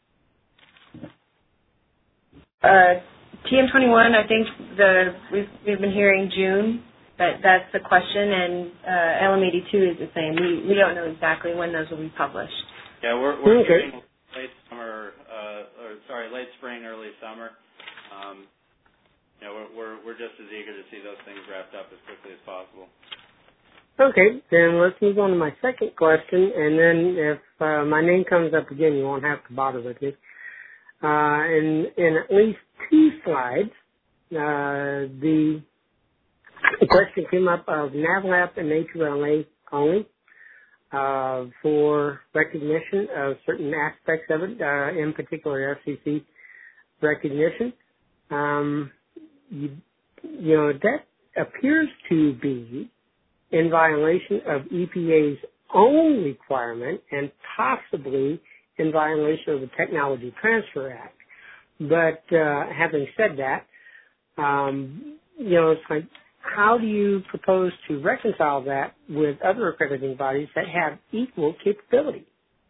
Uh, T M twenty-one, I think the we've, we've been hearing June. That that's the question, and uh, L M eighty-two is the same. We we don't know exactly when those will be published. Yeah, we're we're okay. hearing late summer, uh, or sorry, late spring, early summer. Um, you know, we're, we're we're just as eager to see those things wrapped up as quickly as possible. Okay, then let's move on to my second question, and then if uh, my name comes up again, you won't have to bother with me. Uh, in in at least two slides, uh, the question came up of NAVLAP and A two L A only. Uh, for recognition of certain aspects of it, uh, in particular F C C recognition. Um, you, you know, that appears to be in violation of E P A's own requirement and possibly in violation of the Technology Transfer Act. But uh, having said that, um, you know, it's like, how do you propose to reconcile that with other accrediting bodies that have equal capability?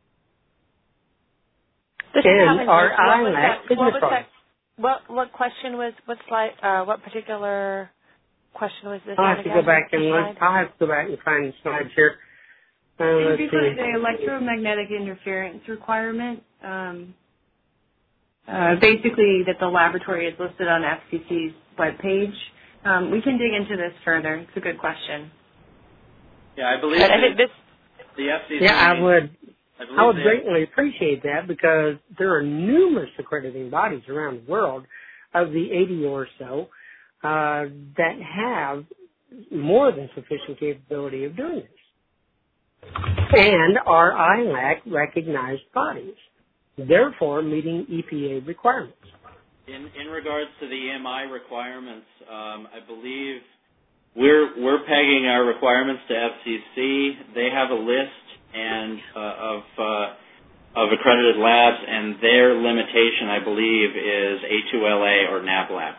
This and our I L A C what, was that, what, what question was, what slide, uh, what particular question was this? I'll have to go back and look. I'll have to go back and find the slides here. Uh, It's the electromagnetic interference requirement. Um, uh, basically, that the laboratory is listed on F C C's webpage. Um, we can dig into this further. It's a good question. Yeah, I believe I think this, the F C C. Yeah, I would. I, I would greatly appreciate that because there are numerous accrediting bodies around the world, of the eighty or so, uh, that have more than sufficient capability of doing this, and are I L A C recognized bodies, therefore meeting E P A requirements. In, in regards to the E M I requirements, um, I believe we're we're pegging our requirements to F C C. They have a list and uh, of uh, of accredited labs, and their limitation, I believe, is A two L A or NAVLAP.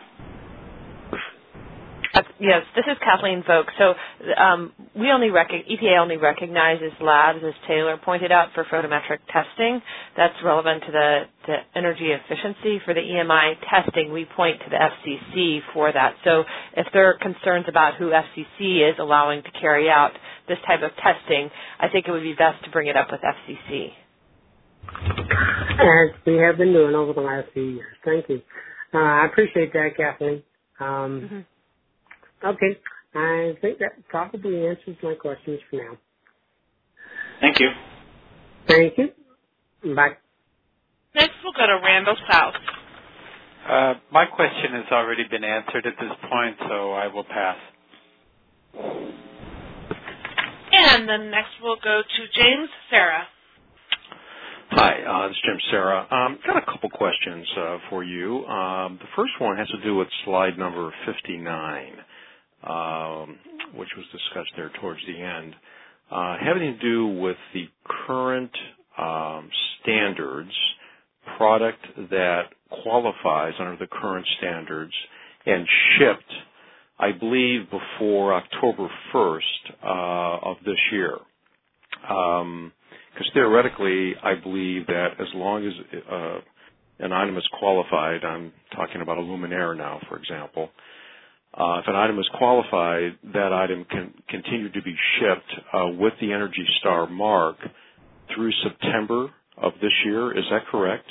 Uh, yes, this is Kathleen Vogt. So um, we only rec- E P A only recognizes labs, as Taylor pointed out, for photometric testing. That's relevant to the, the energy efficiency. For the E M I testing, we point to the F C C for that. So if there are concerns about who F C C is allowing to carry out this type of testing, I think it would be best to bring it up with F C C. As we have been doing over the last few years. Thank you. Uh, I appreciate that, Kathleen. Um, Mm-hmm. Okay, I think that probably answers my questions for now. Thank you. Thank you. Bye. Next, we'll go to Randall South. Uh, my question has already been answered at this point, so I will pass. And then next, we'll go to James Sarah. Hi, uh, this is Jim Sarah. Um, got a couple questions uh, for you. Um, the first one has to do with slide number fifty-nine. Um, which was discussed there towards the end, uh, having to do with the current um, standards, product that qualifies under the current standards and shipped, I believe, before October first uh, of this year. Um, Because theoretically, I believe that as long as uh, an item is qualified, I'm talking about a luminaire now, for example, uh, if an item is qualified, that item can continue to be shipped uh, with the Energy Star mark through September of this year. Is that correct?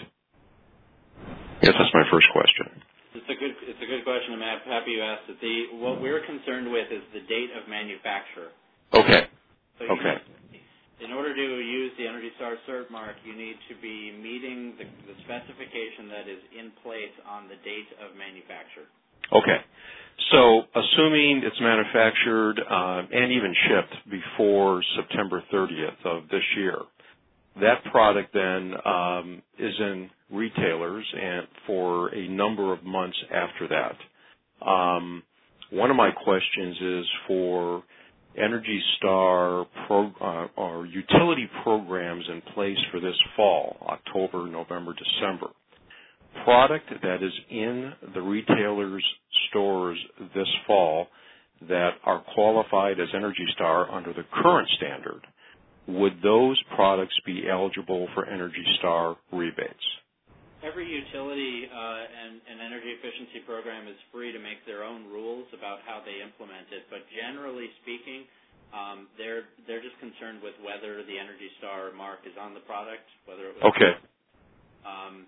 Yes, that's my first question. It's a good, it's a good question. I'm happy you asked it. The, what we're concerned with is the date of manufacture. Okay. So okay. In order to use the Energy Star cert mark, you need to be meeting the, the specification that is in place on the date of manufacture. Okay. So assuming it's manufactured uh, and even shipped before September thirtieth of this year, that product then um, is in retailers and for a number of months after that. Um, one of my questions is for Energy Star pro, uh, or utility programs in place for this fall, October, November, December. Product that is in the retailers' stores this fall that are qualified as Energy Star under the current standard, would those products be eligible for Energy Star rebates? Every utility uh, and, and energy efficiency program is free to make their own rules about how they implement it, but generally speaking, um, they're they're just concerned with whether the Energy Star mark is on the product, whether it was okay. Um,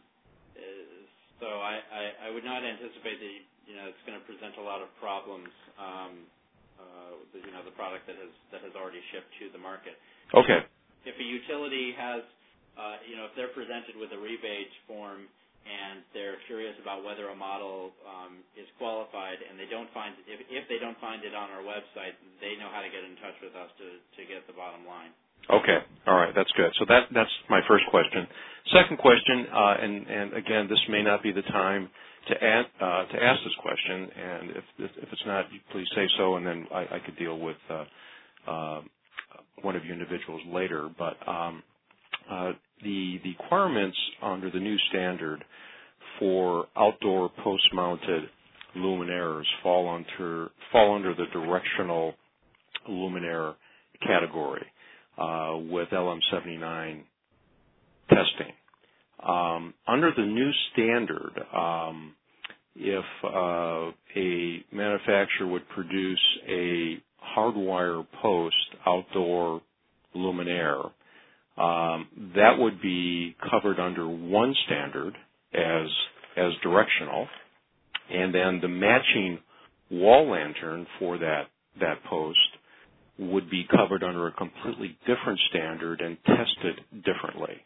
so I, I, I would not anticipate that you know it's going to present a lot of problems. Um, uh, you know the product that has that has already shipped to the market. Okay. If a utility has Uh, you know, if they're presented with a rebate form and they're curious about whether a model um, is qualified and they don't find if, if they don't find it on our website, they know how to get in touch with us to, to get the bottom line. Okay. All right. That's good. So that that's my first question. Second question, uh, and, and again, this may not be the time to add, uh, to ask this question, and if if it's not, please say so, and then I, I could deal with uh, uh, one of you individuals later. But um, Uh, the, the requirements under the new standard for outdoor post-mounted luminaires fall under fall under the directional luminaire category uh, with L M seventy-nine testing. Um, under the new standard, um, if uh, a manufacturer would produce a hardwire post outdoor luminaire, Um, that would be covered under one standard as as directional, and then the matching wall lantern for that that post would be covered under a completely different standard and tested differently.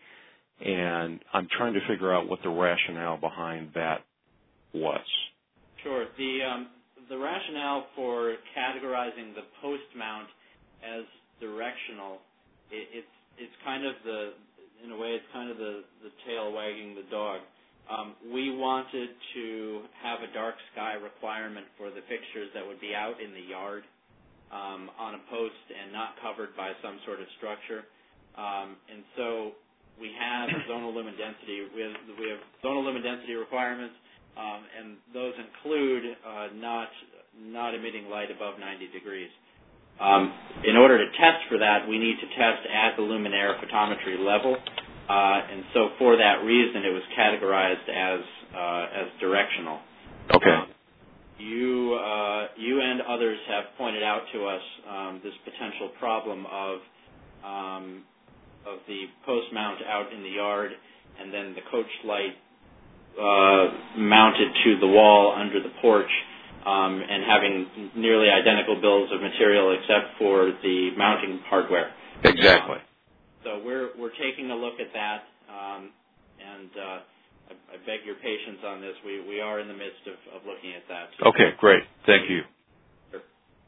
And I'm trying to figure out what the rationale behind that was. Sure. The um, the rationale for categorizing the post mount as directional, it, it's It's kind of the, in a way, it's kind of the, the tail wagging the dog. Um, we wanted to have a dark sky requirement for the fixtures that would be out in the yard um, on a post and not covered by some sort of structure. Um, and so we have zonal lumen density. We have, we have zonal lumen density requirements, um, and those include uh, not not emitting light above ninety degrees. Um, in order to test for that, we need to test at the luminaire photometry level, uh, and so for that reason, it was categorized as uh, as directional. Okay. Um, you uh, you and others have pointed out to us um, this potential problem of um, of the post mount out in the yard, and then the coach light uh, mounted to the wall under the porch. Um, and having nearly identical bills of material except for the mounting hardware. Exactly. Um, so we're we're taking a look at that, um, and uh, I, I beg your patience on this. We we are in the midst of, of looking at that. Okay, great. Thank you. Sure.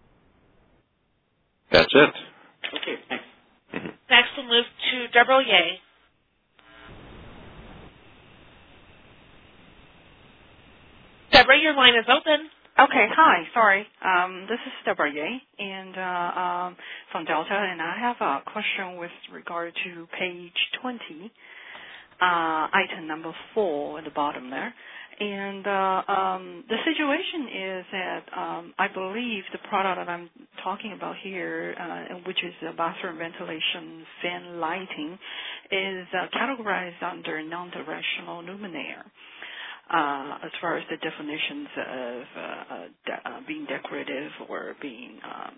That's it. Okay, thanks. Mm-hmm. Next, we'll move to Deborah Ye. Deborah, your line is open. Okay, hi, sorry. Um, this is Deborah Ye and uh, um, from Delta, and I have a question with regard to page twenty, uh, item number four at the bottom there. and uh, um, the situation is that um, I believe the product that I'm talking about here, uh, which is a bathroom ventilation fan lighting, is uh, categorized under non-directional luminaire. Uh, as far as the definitions of uh, uh, de- uh, being decorative or being um,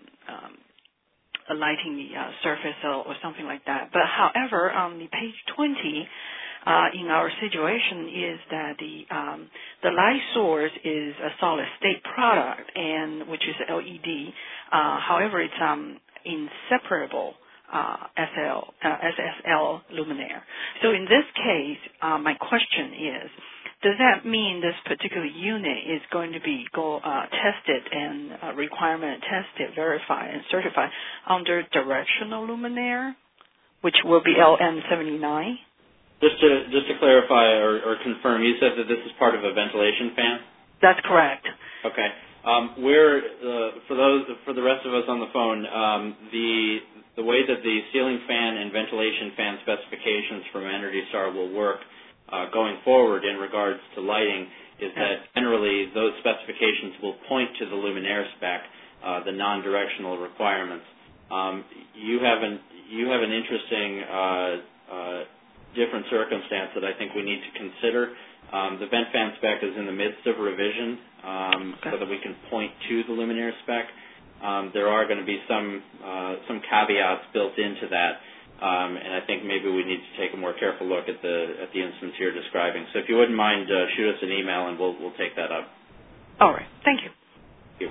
um, lighting the uh, surface or, or something like that. But however, on the page twenty, uh, in our situation is that the um, the light source is a solid state product, and which is L E D. Uh, however, it's um, inseparable. Uh, S L, uh, S S L luminaire. So in this case, uh, my question is, does that mean this particular unit is going to be go uh, tested and uh, requirement tested, verified, and certified under directional luminaire, which will be L M seventy-nine? Just to just to clarify or, or confirm, you said that this is part of a ventilation fan? That's correct. Okay. Um, we're uh, for those for the rest of us on the phone. Um, the the way that the ceiling fan and ventilation fan specifications from Energy Star will work uh, going forward in regards to lighting is that generally those specifications will point to the luminaire spec, uh, the non-directional requirements. Um, you have an you have an interesting uh, uh, different circumstance that I think we need to consider. Um, the vent fan spec is in the midst of revision um, okay. so that we can point to the luminaire spec. Um, there are going to be some uh, some caveats built into that, um, and I think maybe we need to take a more careful look at the at the instance you're describing. So if you wouldn't mind, uh, shoot us an email and we'll we'll take that up. All right. Thank you. Thank you.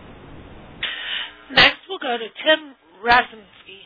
Next, we'll go to Tim Rasinski.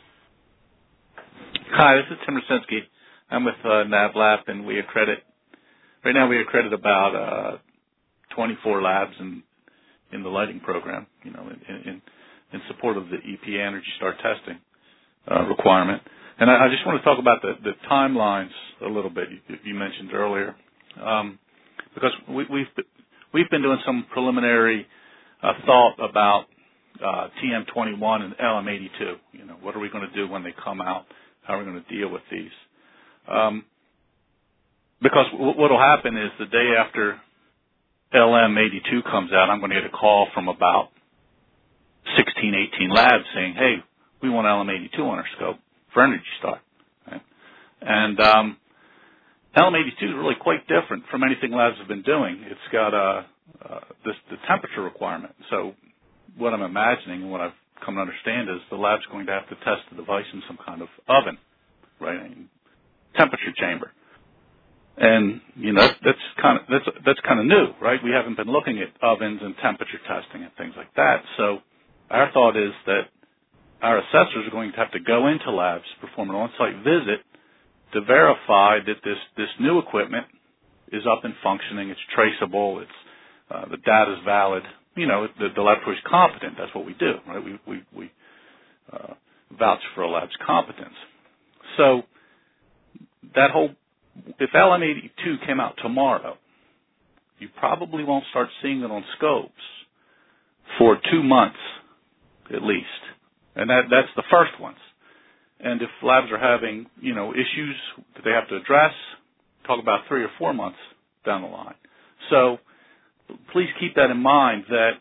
Hi, this is Tim Rasinski. I'm with uh, NavLab, and we accredit. Right now, we accredit about uh, twenty-four labs in in the lighting program. You know, in, in in support of the E P A Energy Star testing uh, requirement. And I, I just want to talk about the, the timelines a little bit you, you mentioned earlier, um, because we, we've we've been doing some preliminary uh, thought about uh, T M twenty-one and L M eighty-two. You know, what are we going to do when they come out? How are we going to deal with these? Um, because w- what will happen is the day after L M eighty-two comes out, I'm going to get a call from about sixteen, eighteen labs saying, hey, we want L M eighty-two on our scope for Energy Star. Right? And um, L M eighty-two is really quite different from anything labs have been doing. It's got uh, uh, this, the temperature requirement. So what I'm imagining and what I've come to understand is the lab's going to have to test the device in some kind of oven, right? I mean, temperature chamber. And you know that's, that's kind of that's that's kind of new, right? We haven't been looking at ovens and temperature testing and things like that. So our thought is that our assessors are going to have to go into labs, perform an on-site visit to verify that this this new equipment is up and functioning. It's traceable. It's uh, the data is valid. You know, the, the laboratory is competent. That's what we do, right? We we we uh, vouch for a lab's competence. So that whole if L M eighty-two came out tomorrow, you probably won't start seeing it on scopes for two months at least. And that, that's the first ones. And if labs are having, you know, issues that they have to address, talk about three or four months down the line. So please keep that in mind that,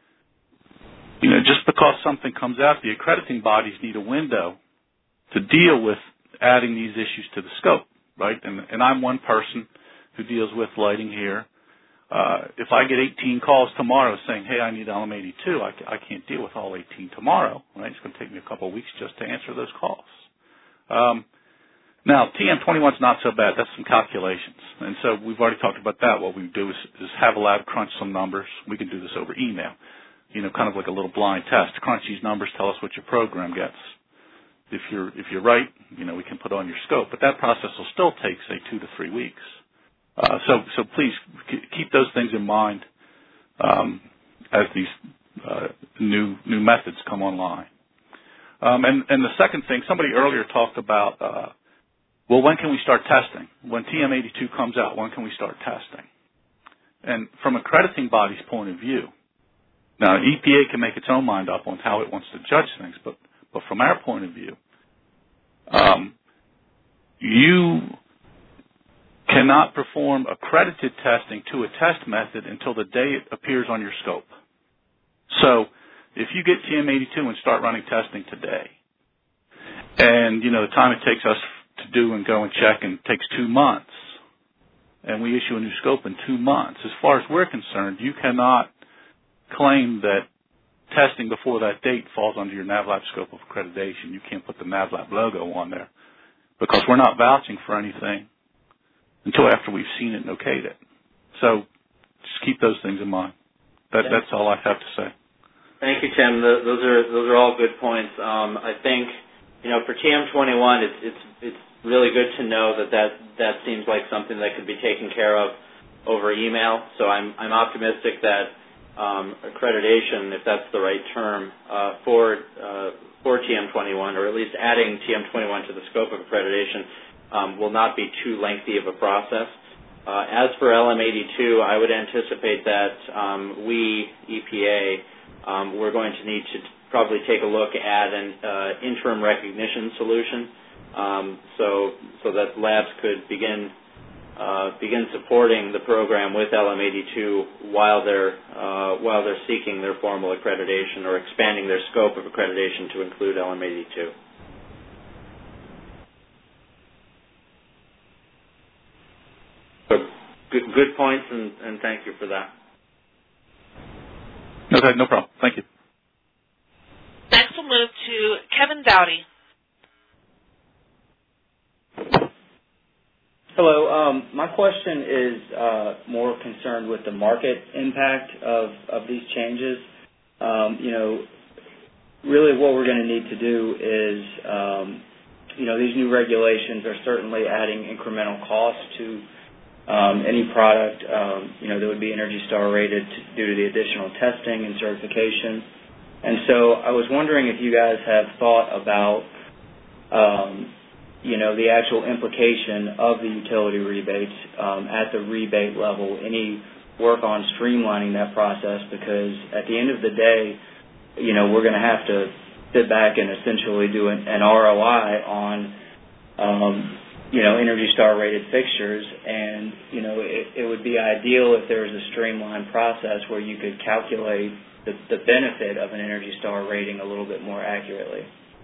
you know, just because something comes out, the accrediting bodies need a window to deal with adding these issues to the scope. Right, and, and I'm one person who deals with lighting here. Uh, if I get eighteen calls tomorrow saying, hey, I need L M eighty-two, I, I can't deal with all eighteen tomorrow. Right? It's going to take me a couple of weeks just to answer those calls. Um, now, T M twenty-one is not so bad. That's some calculations. And so we've already talked about that. What we do is, is have a lab crunch some numbers. We can do this over email, you know, kind of like a little blind test. Crunch these numbers, tell us what your program gets. If you're if you're right, you know, we can put on your scope, but that process will still take, say, two to three weeks. Uh, so so please keep those things in mind um, as these uh, new new methods come online. Um, and and the second thing, somebody earlier talked about, uh, well, when can we start testing? When T M eighty-two comes out, when can we start testing? And from a accrediting body's point of view, now E P A can make its own mind up on how it wants to judge things, but But from our point of view, um, you cannot perform accredited testing to a test method until the day it appears on your scope. So if you get T M eighty-two and start running testing today, and, you know, the time it takes us to do and go and check and takes two months, and we issue a new scope in two months, as far as we're concerned, you cannot claim that testing before that date falls under your NAVLAB scope of accreditation. You can't put the NAVLAB logo on there because we're not vouching for anything until after we've seen it and okayed it. So just keep those things in mind. That, that's all I have to say. Thank you, Tim. The, those are those are all good points. Um, I think, you know, for T M twenty-one, it's it's it's really good to know that, that that seems like something that could be taken care of over email. So I'm I'm optimistic that um, accreditation, if that's the right term, uh, for uh, for T M twenty-one, or at least adding T M twenty-one to the scope of accreditation, um, will not be too lengthy of a process. Uh, as for L M eighty-two, I would anticipate that um, we, E P A, um, we're going to need to probably take a look at an uh, interim recognition solution, um, so so that labs could begin uh, begin supporting the program with L M eighty-two while they're uh, while they're seeking their formal accreditation or expanding their scope of accreditation to include L M eighty-two. So good, good points, and, and thank you for that. Okay, no problem. Thank you. Next, we'll move to Kevin Dowdy. Hello. Um, my question is uh, more concerned with the market impact of, of these changes. Um, you know, really what we're going to need to do is, um, you know, these new regulations are certainly adding incremental costs to um, any product, um, you know, that would be Energy Star rated to, due to the additional testing and certification. And so I was wondering if you guys have thought about, um, you know, the actual implication of the utility rebates um, at the rebate level, any work on streamlining that process, because at the end of the day, you know, we're going to have to sit back and essentially do an, an R O I on, um, you know, Energy Star rated fixtures, and, you know, it, it would be ideal if there was a streamlined process where you could calculate the, the benefit of an Energy Star rating a little bit more accurately.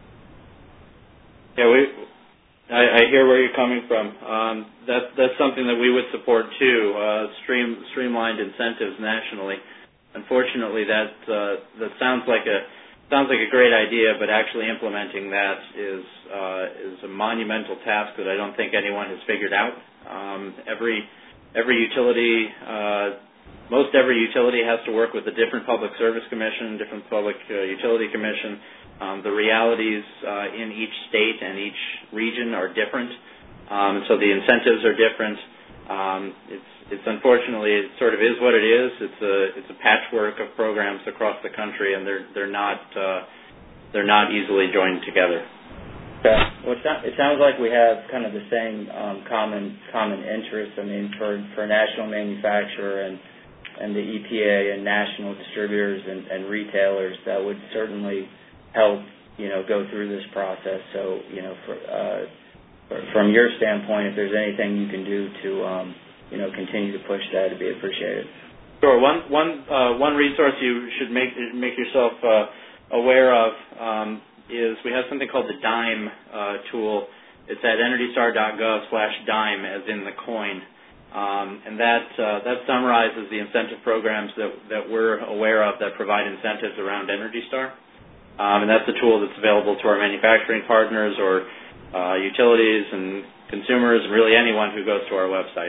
Yeah, we, I, I hear where you're coming from. Um, that, that's something that we would support too, uh, stream, streamlined incentives nationally. Unfortunately, that uh, that sounds like a sounds like a great idea, but actually implementing that is uh, is a monumental task that I don't think anyone has figured out. Um, every every utility, uh, most every utility has to work with a different public service commission, different public uh, utility commission. Um, the realities uh, in each state and each region are different, um, so the incentives are different. Um, it's it's unfortunately it sort of is what it is. It's a it's a patchwork of programs across the country, and they're they're not uh, they're not easily joined together. Okay. Well, it, it sounds like we have kind of the same um, common common interests. I mean, for for national manufacturer and and the E P A and national distributors and, and retailers, that would certainly help, you know, go through this process. So, you know, for, uh, for, from your standpoint, if there's anything you can do to, um, you know, continue to push that, it'd be appreciated. Sure. One one uh, one resource you should make make yourself uh, aware of um, is we have something called the DIME uh, tool. It's at energystar.gov slash dime, as in the coin, um, and that uh, that summarizes the incentive programs that that we're aware of that provide incentives around Energy Star. Um, and that's a tool that's available to our manufacturing partners or uh, utilities and consumers, and really anyone who goes to our website.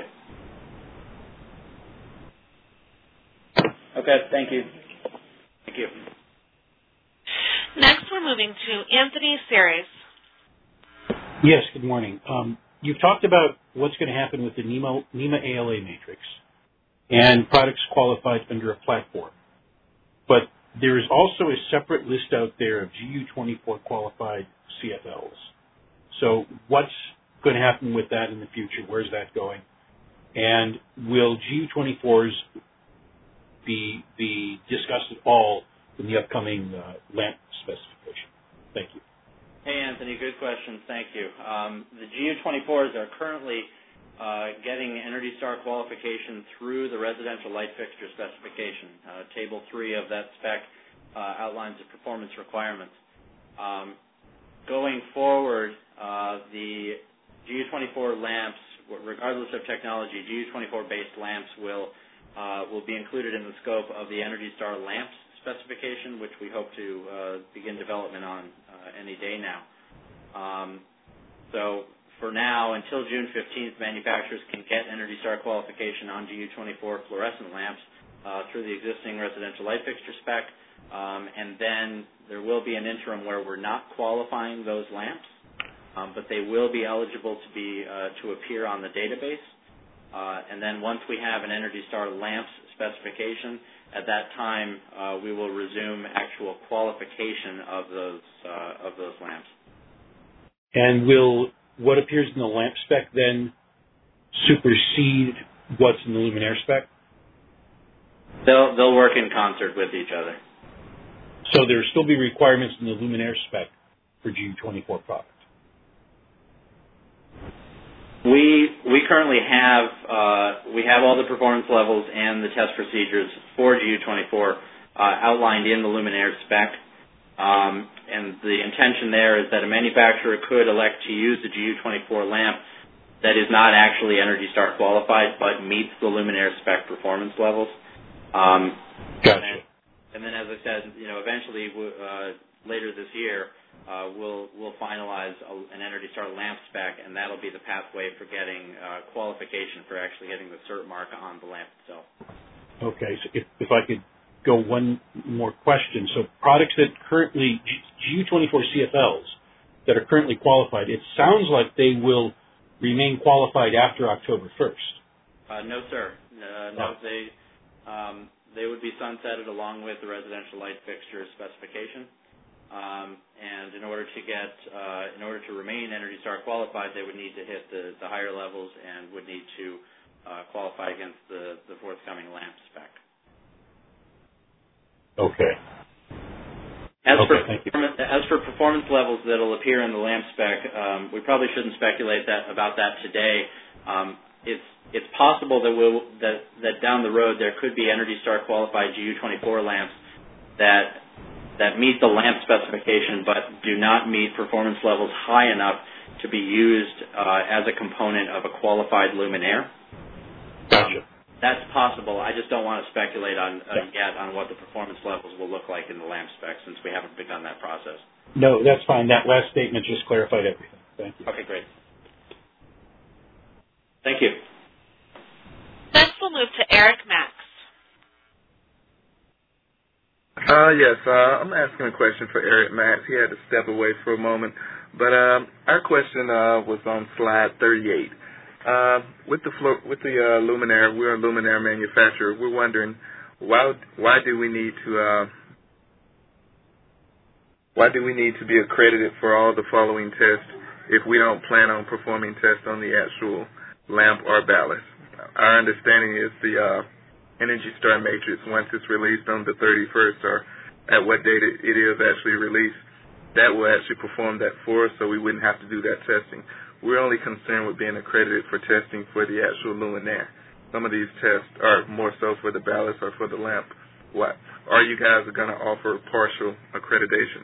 Okay, thank you. Thank you. Next, we're moving to Anthony Ceres. Yes, good morning. Um, you've talked about what's going to happen with the NEMA, NEMA A L A matrix and products qualified under a platform. But there is also a separate list out there of G U twenty-four qualified C F Ls. So what's going to happen with that in the future? Where's that going? And will G U twenty-fours be, be discussed at all in the upcoming uh, LAMP specification? Thank you. Hey, Anthony, good question. Thank you. Um, the G U twenty-fours are currently uh, getting ENERGY STAR qualification through the residential light fixture specification. Uh, table three of that spec uh, outlines the performance requirements. Um, going forward, uh, the G U twenty-four lamps, regardless of technology, G U twenty-four-based lamps will uh, will be included in the scope of the ENERGY STAR lamps specification, which we hope to uh, begin development on uh, any day now. Um, so for now, until June fifteenth, manufacturers can get ENERGY STAR qualification on G U twenty-four fluorescent lamps uh, through the existing residential light fixture spec, um, and then there will be an interim where we're not qualifying those lamps, um, but they will be eligible to be uh, to appear on the database. Uh, and then once we have an ENERGY STAR lamps specification, at that time uh, we will resume actual qualification of those uh, of those lamps. And will what appears in the lamp spec then supersede what's in the luminaire spec? They'll they'll work in concert with each other. So there will still be requirements in the luminaire spec for G U twenty-four product. We we currently have uh, we have all the performance levels and the test procedures for G U twenty-four uh, outlined in the luminaire spec, um, and the intention there is that a manufacturer could elect to use the G U twenty-four lamp that is not actually ENERGY STAR qualified but meets the luminaire spec performance levels. Um, gotcha. And, and then, as I said, you know, eventually uh, later this year. Uh, we'll we'll finalize a, an ENERGY STAR lamp spec, and that'll be the pathway for getting uh, qualification for actually getting the cert mark on the lamp itself. Okay, so if, if I could go one more question. So products that currently, G U twenty-four C F Ls that are currently qualified, it sounds like they will remain qualified after October first. Uh, no, sir. Uh, no, oh. they um, they would be sunsetted along with the residential light fixture specification. Um, and in order to get, uh, in order to remain ENERGY STAR qualified, they would need to hit the, the higher levels and would need to uh, qualify against the, the forthcoming lamp spec. Okay. As, okay, for thank you. as for performance levels that will appear in the lamp spec, um, we probably shouldn't speculate that about that today. Um, it's it's possible that we'll that that down the road there could be ENERGY STAR qualified G U twenty-four lamps that. that meet the lamp specification but do not meet performance levels high enough to be used uh, as a component of a qualified luminaire. Gotcha. That's possible. I just don't want to speculate on uh, yeah. yet on what the performance levels will look like in the lamp spec since we haven't begun that process. No, that's fine. That last statement just clarified everything. Thank you. Okay, great. Thank you. Next we'll move to Eric Max. Uh, yes, uh, I'm asking a question for Eric Max. He had to step away for a moment. But um, our question uh, was on slide thirty-eight. Uh, with the flo- with the uh, luminaire, we're a luminaire manufacturer. We're wondering why why do we need to uh, why do we need to be accredited for all the following tests if we don't plan on performing tests on the actual lamp or ballast? Our understanding is the uh, ENERGY STAR matrix, once it's released on the thirty-first or at what date it, it is actually released, that will actually perform that for us so we wouldn't have to do that testing. We're only concerned with being accredited for testing for the actual luminaire. Some of these tests are more so for the ballast or for the lamp. What? Are you guys going to offer partial accreditation?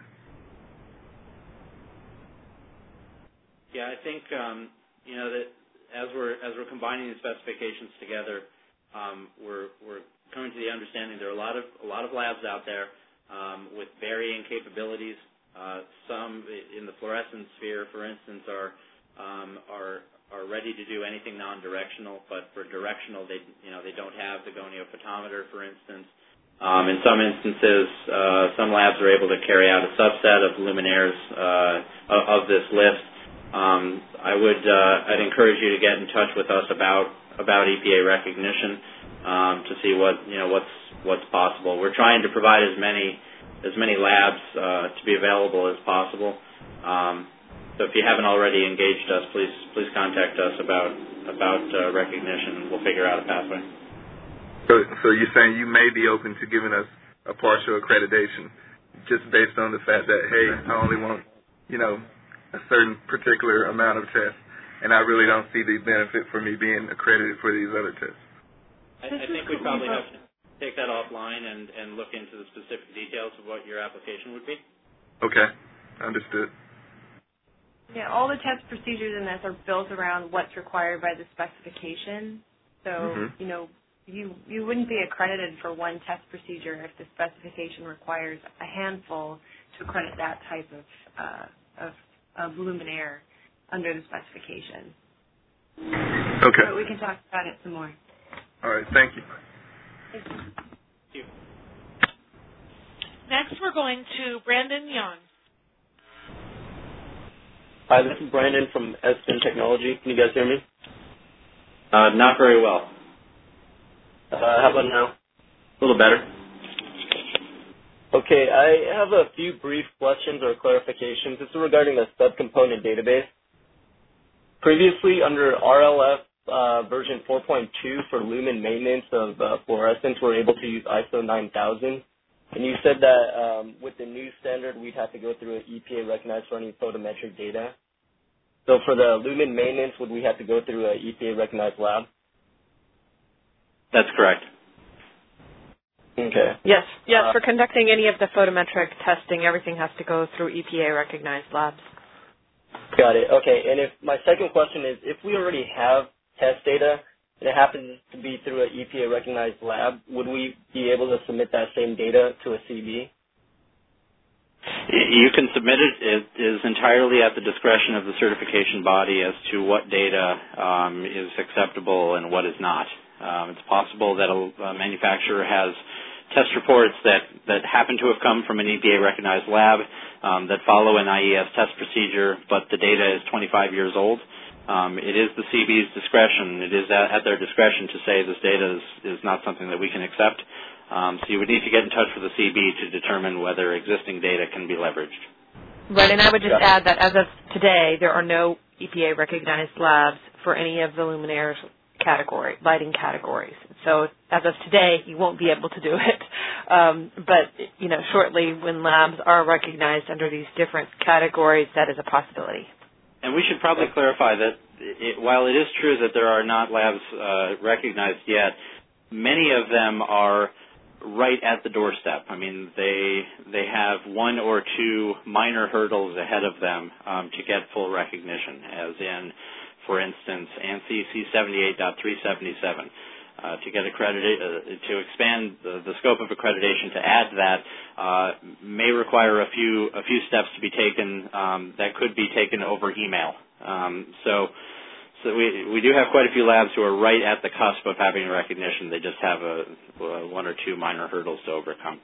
Yeah, I think, um, you know, that as we're, as we're combining the specifications together, Um, we're, we're coming to the understanding there are a lot of a lot of labs out there um, with varying capabilities. Uh, some in the fluorescent sphere, for instance, are um, are are ready to do anything non-directional, but for directional, they you know they don't have the goniophotographer, for instance. Um, in some instances, uh, some labs are able to carry out a subset of luminaires uh, of, of this list. Um, I would uh, I'd encourage you to get in touch with us about. about E P A recognition um, to see what you know what's what's possible. We're trying to provide as many as many labs uh, to be available as possible. Um, so if you haven't already engaged us, please please contact us about about uh, recognition, and we'll figure out a pathway. So, so you're saying you may be open to giving us a partial accreditation, just based on the fact that hey, I only want you know a certain particular amount of tests. and I really don't see the benefit for me being accredited for these other tests. I, I think we probably have to take that offline and, and look into the specific details of what your application would be. Okay, understood. Yeah, all the test procedures in this are built around what's required by the specification. So, mm-hmm. you know, you you wouldn't be accredited for one test procedure if the specification requires a handful to accredit that type of uh, of, of luminaire under the specification. Okay. But we can talk about it some more. All right, thank you. Thank you. Thank you. Next, we're going to Brandon Young. Hi, this is Brandon from Espen Technology. Can you guys hear me? Uh, not very well. Uh, how about now? A little better. Okay, I have a few brief questions or clarifications. This is regarding the subcomponent database. Previously, under R L F uh, version four point two for lumen maintenance of uh, fluorescence, we're able to use I S O nine thousand. And you said that um, with the new standard, we'd have to go through an E P A-recognized for any photometric data. So for the lumen maintenance, would we have to go through an E P A-recognized lab? That's correct. Okay. Yes, yes. Uh, for conducting any of the photometric testing, everything has to go through E P A-recognized labs. Got it. Okay. And if my second question is, if we already have test data and it happens to be through an E P A-recognized lab, would we be able to submit that same data to a C B? You can submit it. It is entirely at the discretion of the certification body as to what data um, is acceptable and what is not. Um, it's possible that a, a manufacturer has test reports that, that happen to have come from an E P A-recognized lab um, that follow an I E S test procedure, but the data is twenty-five years old. Um, it is the C B's discretion. It is at, at their discretion to say this data is, is not something that we can accept. Um, so you would need to get in touch with the C B to determine whether existing data can be leveraged. Right, and I would just add that as of today, there are no E P A-recognized labs for any of the luminaires category, lighting categories. So as of today, you won't be able to do it. Um, but, you know, shortly when labs are recognized under these different categories, that is a possibility. And we should probably clarify that it, while it is true that there are not labs uh, recognized yet, many of them are right at the doorstep. I mean, they they have one or two minor hurdles ahead of them um, to get full recognition, as in, for instance, ANSI C seventy-eight point three seventy-seven. Uh, to get accredited, uh, to expand the, the scope of accreditation to add that uh, may require a few a few steps to be taken um, that could be taken over email. Um, so, so we we do have quite a few labs who are right at the cusp of having recognition. They just have a, a one or two minor hurdles to overcome.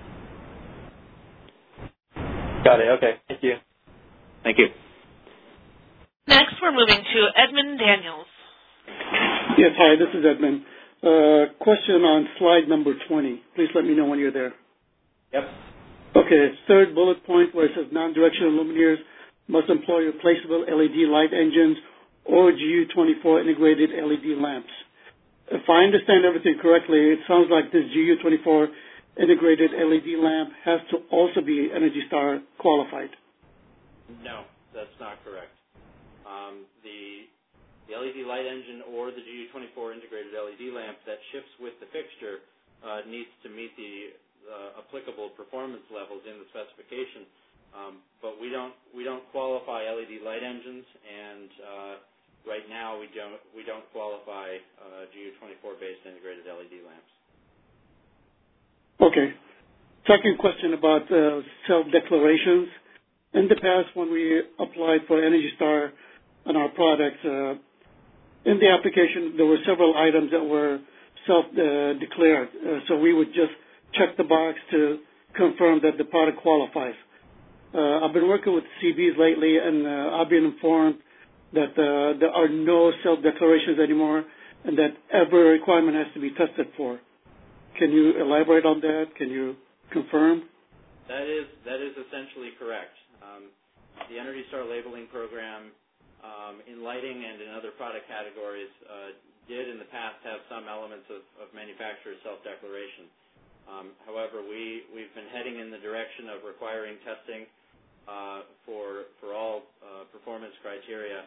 Got it. Okay. Thank you. Thank you. Next, we're moving to Edmund Daniels. Yes, hi, this is Edmund. Uh, question on slide number twenty. Please let me know when you're there. Yep. Okay, third bullet point where it says non-directional luminaires must employ replaceable L E D light engines or G U twenty-four integrated L E D lamps. If I understand everything correctly, it sounds like this G U twenty-four integrated L E D lamp has to also be ENERGY STAR qualified. No, that's not correct. Um, the The L E D light engine or the G U twenty-four integrated L E D lamp that ships with the fixture uh, needs to meet the uh, applicable performance levels in the specification. Um, but we don't we don't qualify L E D light engines, and uh, right now we don't we don't qualify uh, G U twenty-four based integrated L E D lamps. Okay. Second question about uh, self-declarations. In the past, when we applied for ENERGY STAR on our products, uh, in the application, there were several items that were self-declared. Uh, uh, so we would just check the box to confirm that the product qualifies. Uh, I've been working with C Bs lately, and uh, I've been informed that uh, there are no self-declarations anymore and that every requirement has to be tested for. Can you elaborate on that? Can you confirm? That is, that is essentially correct. Um, the ENERGY STAR labeling program Um, in lighting and in other product categories uh, did in the past have some elements of, of manufacturer self-declaration. Um, however, we, we've been heading in the direction of requiring testing uh, for, for all uh, performance criteria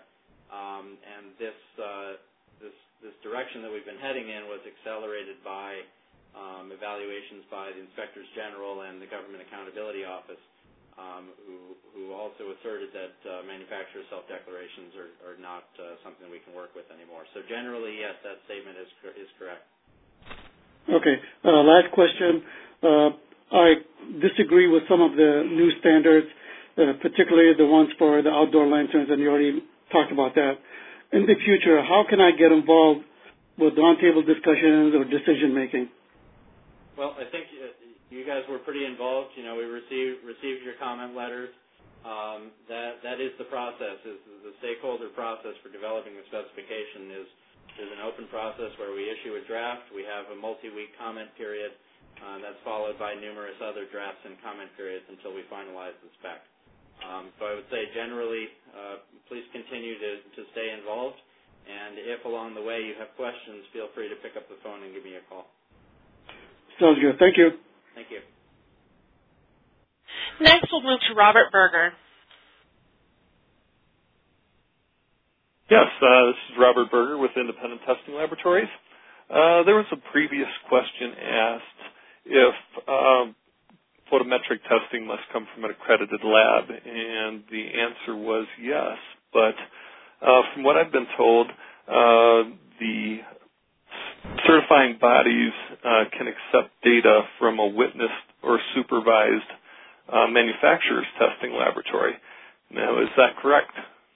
Um, and this, uh, this, this direction that we've been heading in was accelerated by um, evaluations by the Inspectors General and the Government Accountability Office, um, who, who also asserted that uh, manufacturer self-declarations are, are not uh, something we can work with anymore. So generally, yes, that statement is, is correct. Okay. Uh, last question. Uh, I disagree with some of the new standards, uh, particularly the ones for the outdoor lanterns, and you already talked about that. In the future, how can I get involved with roundtable discussions or decision making? Well, I think uh, you guys were pretty involved. You know, we received received your comment letters. Um, that that is the process. Is the stakeholder process for developing the specification is is an open process where we issue a draft. We have a multi-week comment period. Uh, that's followed by numerous other drafts and comment periods until we finalize the spec. Um, so I would say generally, uh, please continue to, to stay involved. And if along the way you have questions, feel free to pick up the phone and give me a call. Sounds good. Thank you. Thank you. Next, we'll move to Robert Berger. Yes, uh, this is Robert Berger with Independent Testing Laboratories. Uh, there was a previous question asked if um, photometric testing must come from an accredited lab, and the answer was yes. But uh, from what I've been told, uh, the certifying bodies uh, can accept data from a witnessed or supervised uh, manufacturer's testing laboratory. Now, is that correct?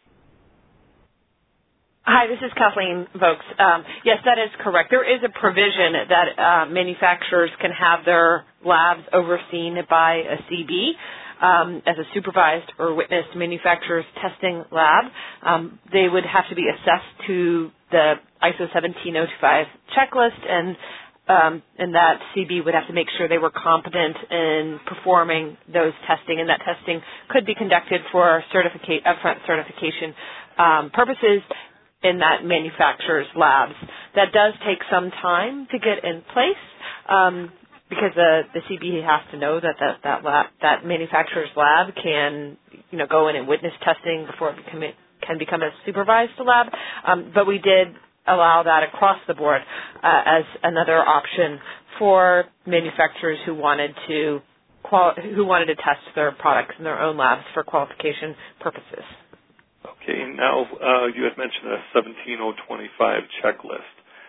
Hi, this is Kathleen Vokes. Um, yes, that is correct. There is a provision that uh, manufacturers can have their labs overseen by a C B um, as a supervised or witnessed manufacturer's testing lab. Um, they would have to be assessed to the I S O seventeen oh twenty-five checklist, and um, and that C B would have to make sure they were competent in performing those testing, and that testing could be conducted for certificate, upfront certification um, purposes in that manufacturer's labs. That does take some time to get in place um, because the, the C B has to know that that that, lab, that manufacturer's lab can, you know, go in and witness testing before it become, can become a supervised lab. Um, but we did allow that across the board uh, as another option for manufacturers who wanted to quali- who wanted to test their products in their own labs for qualification purposes. Okay, now uh, you had mentioned a seventeen oh twenty-five checklist.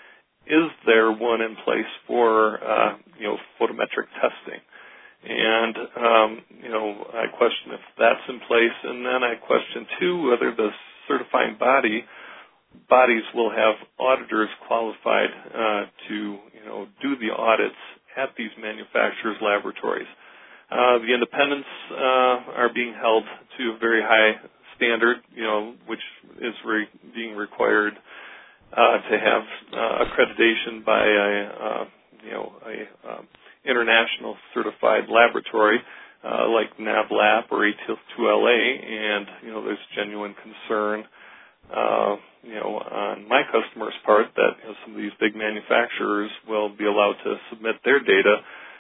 Is there one in place for, uh, you know, photometric testing? And, um, you know, I question if that's in place. And then I question, too, whether the certifying body bodies will have auditors qualified uh, to, you know, do the audits at these manufacturers' laboratories. Uh, the independents uh, are being held to a very high standard, you know, which is re- being required uh, to have uh, accreditation by a, uh, you know, a um, international certified laboratory uh, like NAVLAP or A T I L two L A, and you know, there's genuine concern, uh, you know, on my customers' part that you know, some of these big manufacturers will be allowed to submit their data.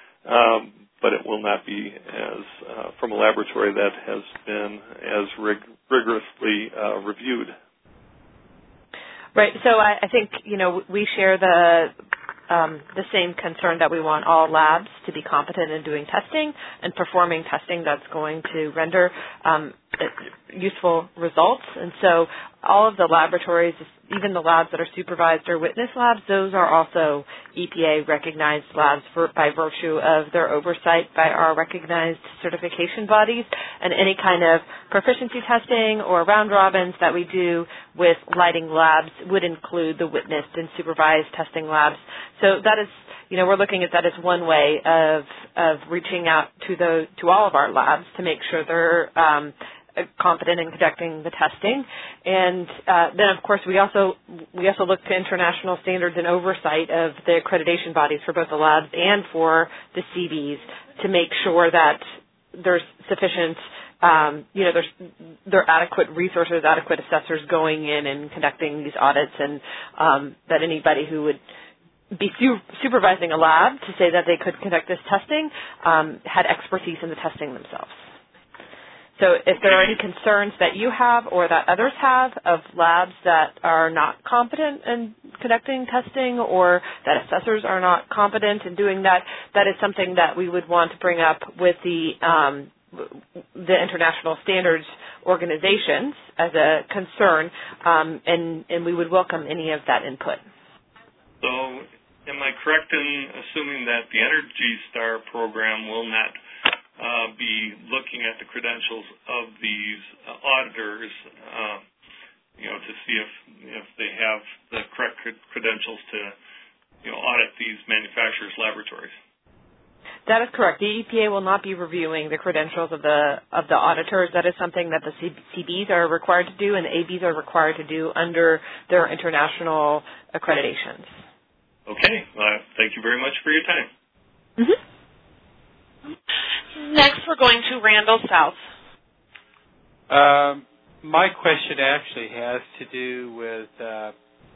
Um, but it will not be as uh, from a laboratory that has been as rig- rigorously uh, reviewed. Right. So I, I think you know we share the um, the same concern that we want all labs to be competent in doing testing and performing testing that's going to render um, useful results. And so all of the laboratories, even the labs that are supervised or witness labs, those are also E P A-recognized labs for, by virtue of their oversight by our recognized certification bodies. And any kind of proficiency testing or round robins that we do with lighting labs would include the witnessed and supervised testing labs. So that is, you know, we're looking at that as one way of of reaching out to the to all of our labs to make sure they're um, competent in conducting the testing. And uh, then, of course, we also we also look to international standards and oversight of the accreditation bodies for both the labs and for the C Bs to make sure that there's sufficient, um, you know, there's there are adequate resources, adequate assessors going in and conducting these audits, and um, that anybody who would be su- supervising a lab to say that they could conduct this testing um, had expertise in the testing themselves. So if there are any concerns that you have or that others have of labs that are not competent in conducting testing or that assessors are not competent in doing that, that is something that we would want to bring up with the um, the international standards organizations as a concern, um, and, and we would welcome any of that input. So am I correct in assuming that the Energy Star program will not uh, be looking at the credentials of these uh, auditors, uh, you know, to see if if they have the correct credentials to, you know, audit these manufacturers' laboratories? That is correct. The E P A will not be reviewing the credentials of the of the auditors. That is something that the C Bs are required to do and the A Bs are required to do under their international accreditations. Okay. Well, thank you very much for your time. Mm-hmm. Next, we're going to Randall South. Um, my question actually has to do with uh,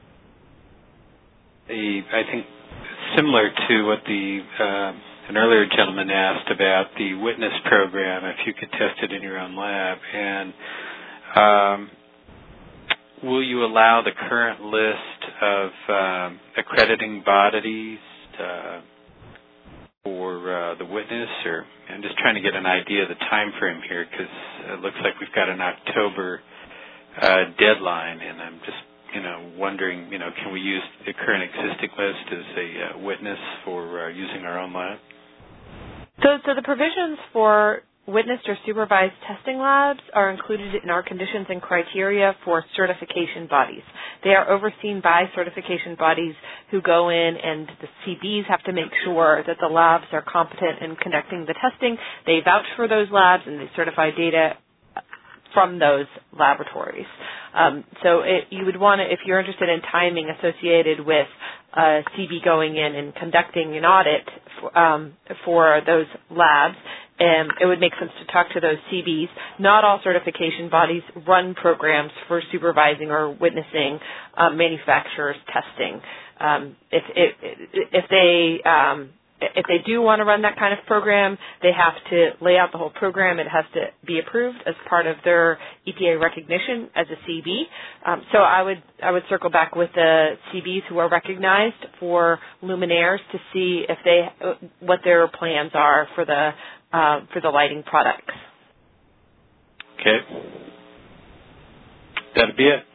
the, I think, similar to what the uh, an earlier gentleman asked about the witness program, if you could test it in your own lab. And um, will you allow the current list of um, accrediting bodies uh, for uh, the witness? Or I'm just trying to get an idea of the time frame here, because it looks like we've got an October uh, deadline, and I'm just you know wondering, you know, can we use the current existing list as a uh, witness for uh, using our own lab? So, so the provisions for witnessed or supervised testing labs are included in our conditions and criteria for certification bodies. They are overseen by certification bodies who go in, and the C Bs have to make sure that the labs are competent in conducting the testing. They vouch for those labs and they certify data from those laboratories. Um, so it, you would want to, if you're interested in timing associated with a C B going in and conducting an audit for, um, for those labs, um, it would make sense to talk to those C Bs. Not all certification bodies run programs for supervising or witnessing um, manufacturers' testing. Um, if, if, if they um, If they do want to run that kind of program, they have to lay out the whole program. It has to be approved as part of their E P A recognition as a C B. Um, so I would I would circle back with the C Bs who are recognized for luminaires to see if they what their plans are for the uh, for the lighting products. Okay, that'll be it.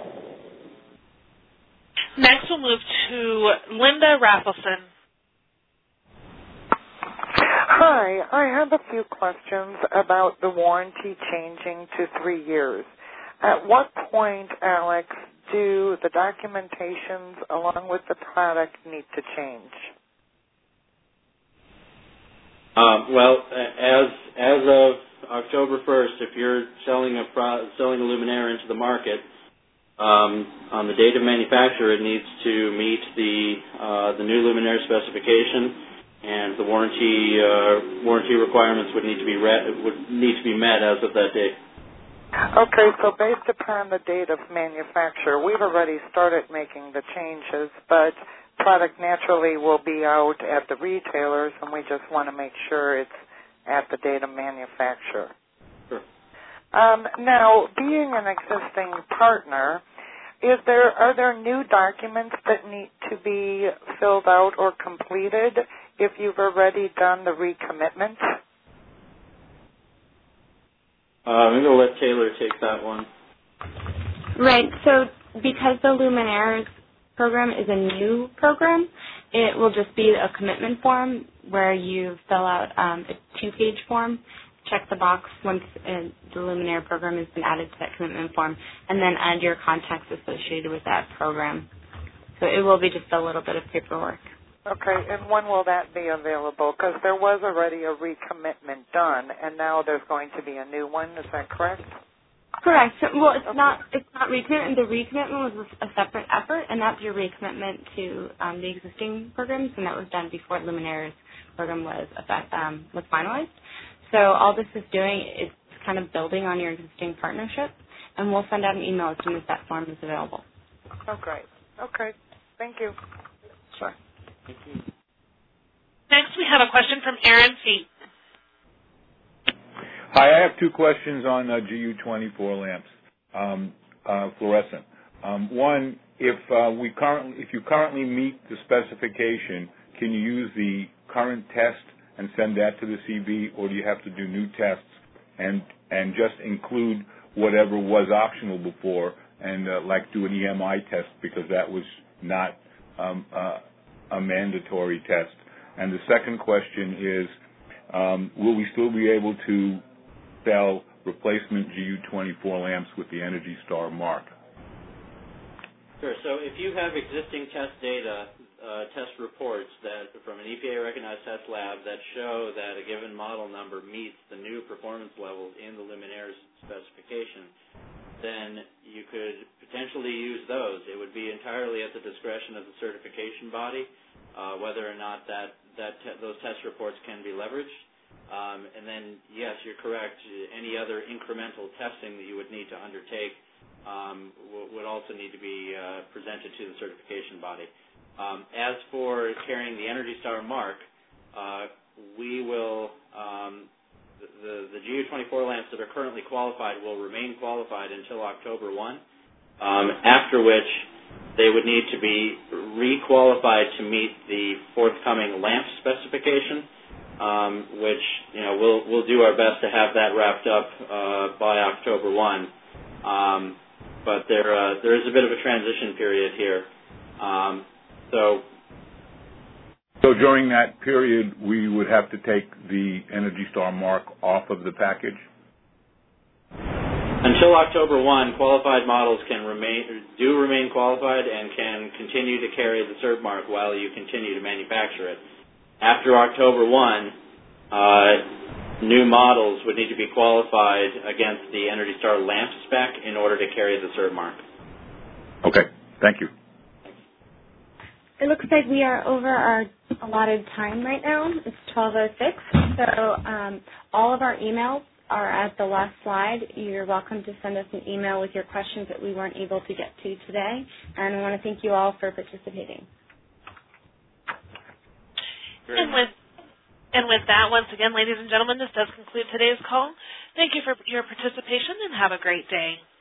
Next, we'll move to Linda Raffleson. Hi, I have a few questions about the warranty changing to three years. At what point, Alex, do the documentations along with the product need to change? Um, well, as as of October first, if you're selling a pro- selling a luminaire into the market, um, on the date of manufacture, it needs to meet the uh, the new luminaire specification. And the warranty uh, warranty requirements would need to be re- would need to be met as of that date. Okay, so based upon the date of manufacture, we've already started making the changes, but product naturally will be out at the retailers, and we just want to make sure it's at the date of manufacture. Sure. Um, now, being an existing partner, is there are there new documents that need to be filled out or completed if you've already done the recommitment? Uh, I'm going to let Taylor take that one. Right. So because the Luminaires program is a new program, it will just be a commitment form where you fill out um, a two-page form, check the box once uh, the Luminaire program has been added to that commitment form, and then add your contacts associated with that program. So it will be just a little bit of paperwork. Okay, and when will that be available? Because there was already a recommitment done, and now there's going to be a new one. Is that correct? Correct. Well, it's okay. not it's not recommitment. The recommitment was a separate effort, and that's your recommitment to um, the existing programs, and that was done before Luminaire's program was effect, um, was finalized. So all this is doing is kind of building on your existing partnership, and we'll send out an email as soon as that form is available. Oh, great. Okay. Thank you. Sure. Thank you. Next, we have a question from Aaron Feet. Hi, I have two questions on uh, G U twenty-four lamps, um, uh, fluorescent. Um, one, if uh, we currently, if you currently meet the specification, can you use the current test and send that to the C B, or do you have to do new tests and and just include whatever was optional before and uh, like do an E M I test because that was not um, uh, a mandatory test? And the second question is, um, will we still be able to sell replacement G U twenty-four lamps with the ENERGY STAR mark? Sure. So if you have existing test data, uh, test reports that from an E P A-recognized test lab that show that a given model number meets the new performance levels in the Luminaires specification, then you could potentially use those. It would be entirely at the discretion of the certification body uh, whether or not that, that te- those test reports can be leveraged. Um, and then, yes, you're correct. Any other incremental testing that you would need to undertake um, w- would also need to be uh, presented to the certification body. Um, as for carrying the ENERGY STAR mark, uh, we will, um, the, the G U twenty-four lamps that are currently qualified will remain qualified until October first, um, after which they would need to be re-qualified to meet the forthcoming lamp specification. Um, which, you know, we'll we'll do our best to have that wrapped up uh, by October first. Um, but there uh, there is a bit of a transition period here. Um, so, so during that period, we would have to take the ENERGY STAR mark off of the package? Until October first, qualified models can remain do remain qualified and can continue to carry the cert mark while you continue to manufacture it. After October first, uh, new models would need to be qualified against the ENERGY STAR lamp spec in order to carry the cert mark. Okay, thank you. It looks like we are over our allotted time right now. It's twelve oh six, so um, all of our emails are at the last slide. You're welcome to send us an email with your questions that we weren't able to get to today, and I want to thank you all for participating. And with, and with that, once again, ladies and gentlemen, this does conclude today's call. Thank you for your participation and have a great day.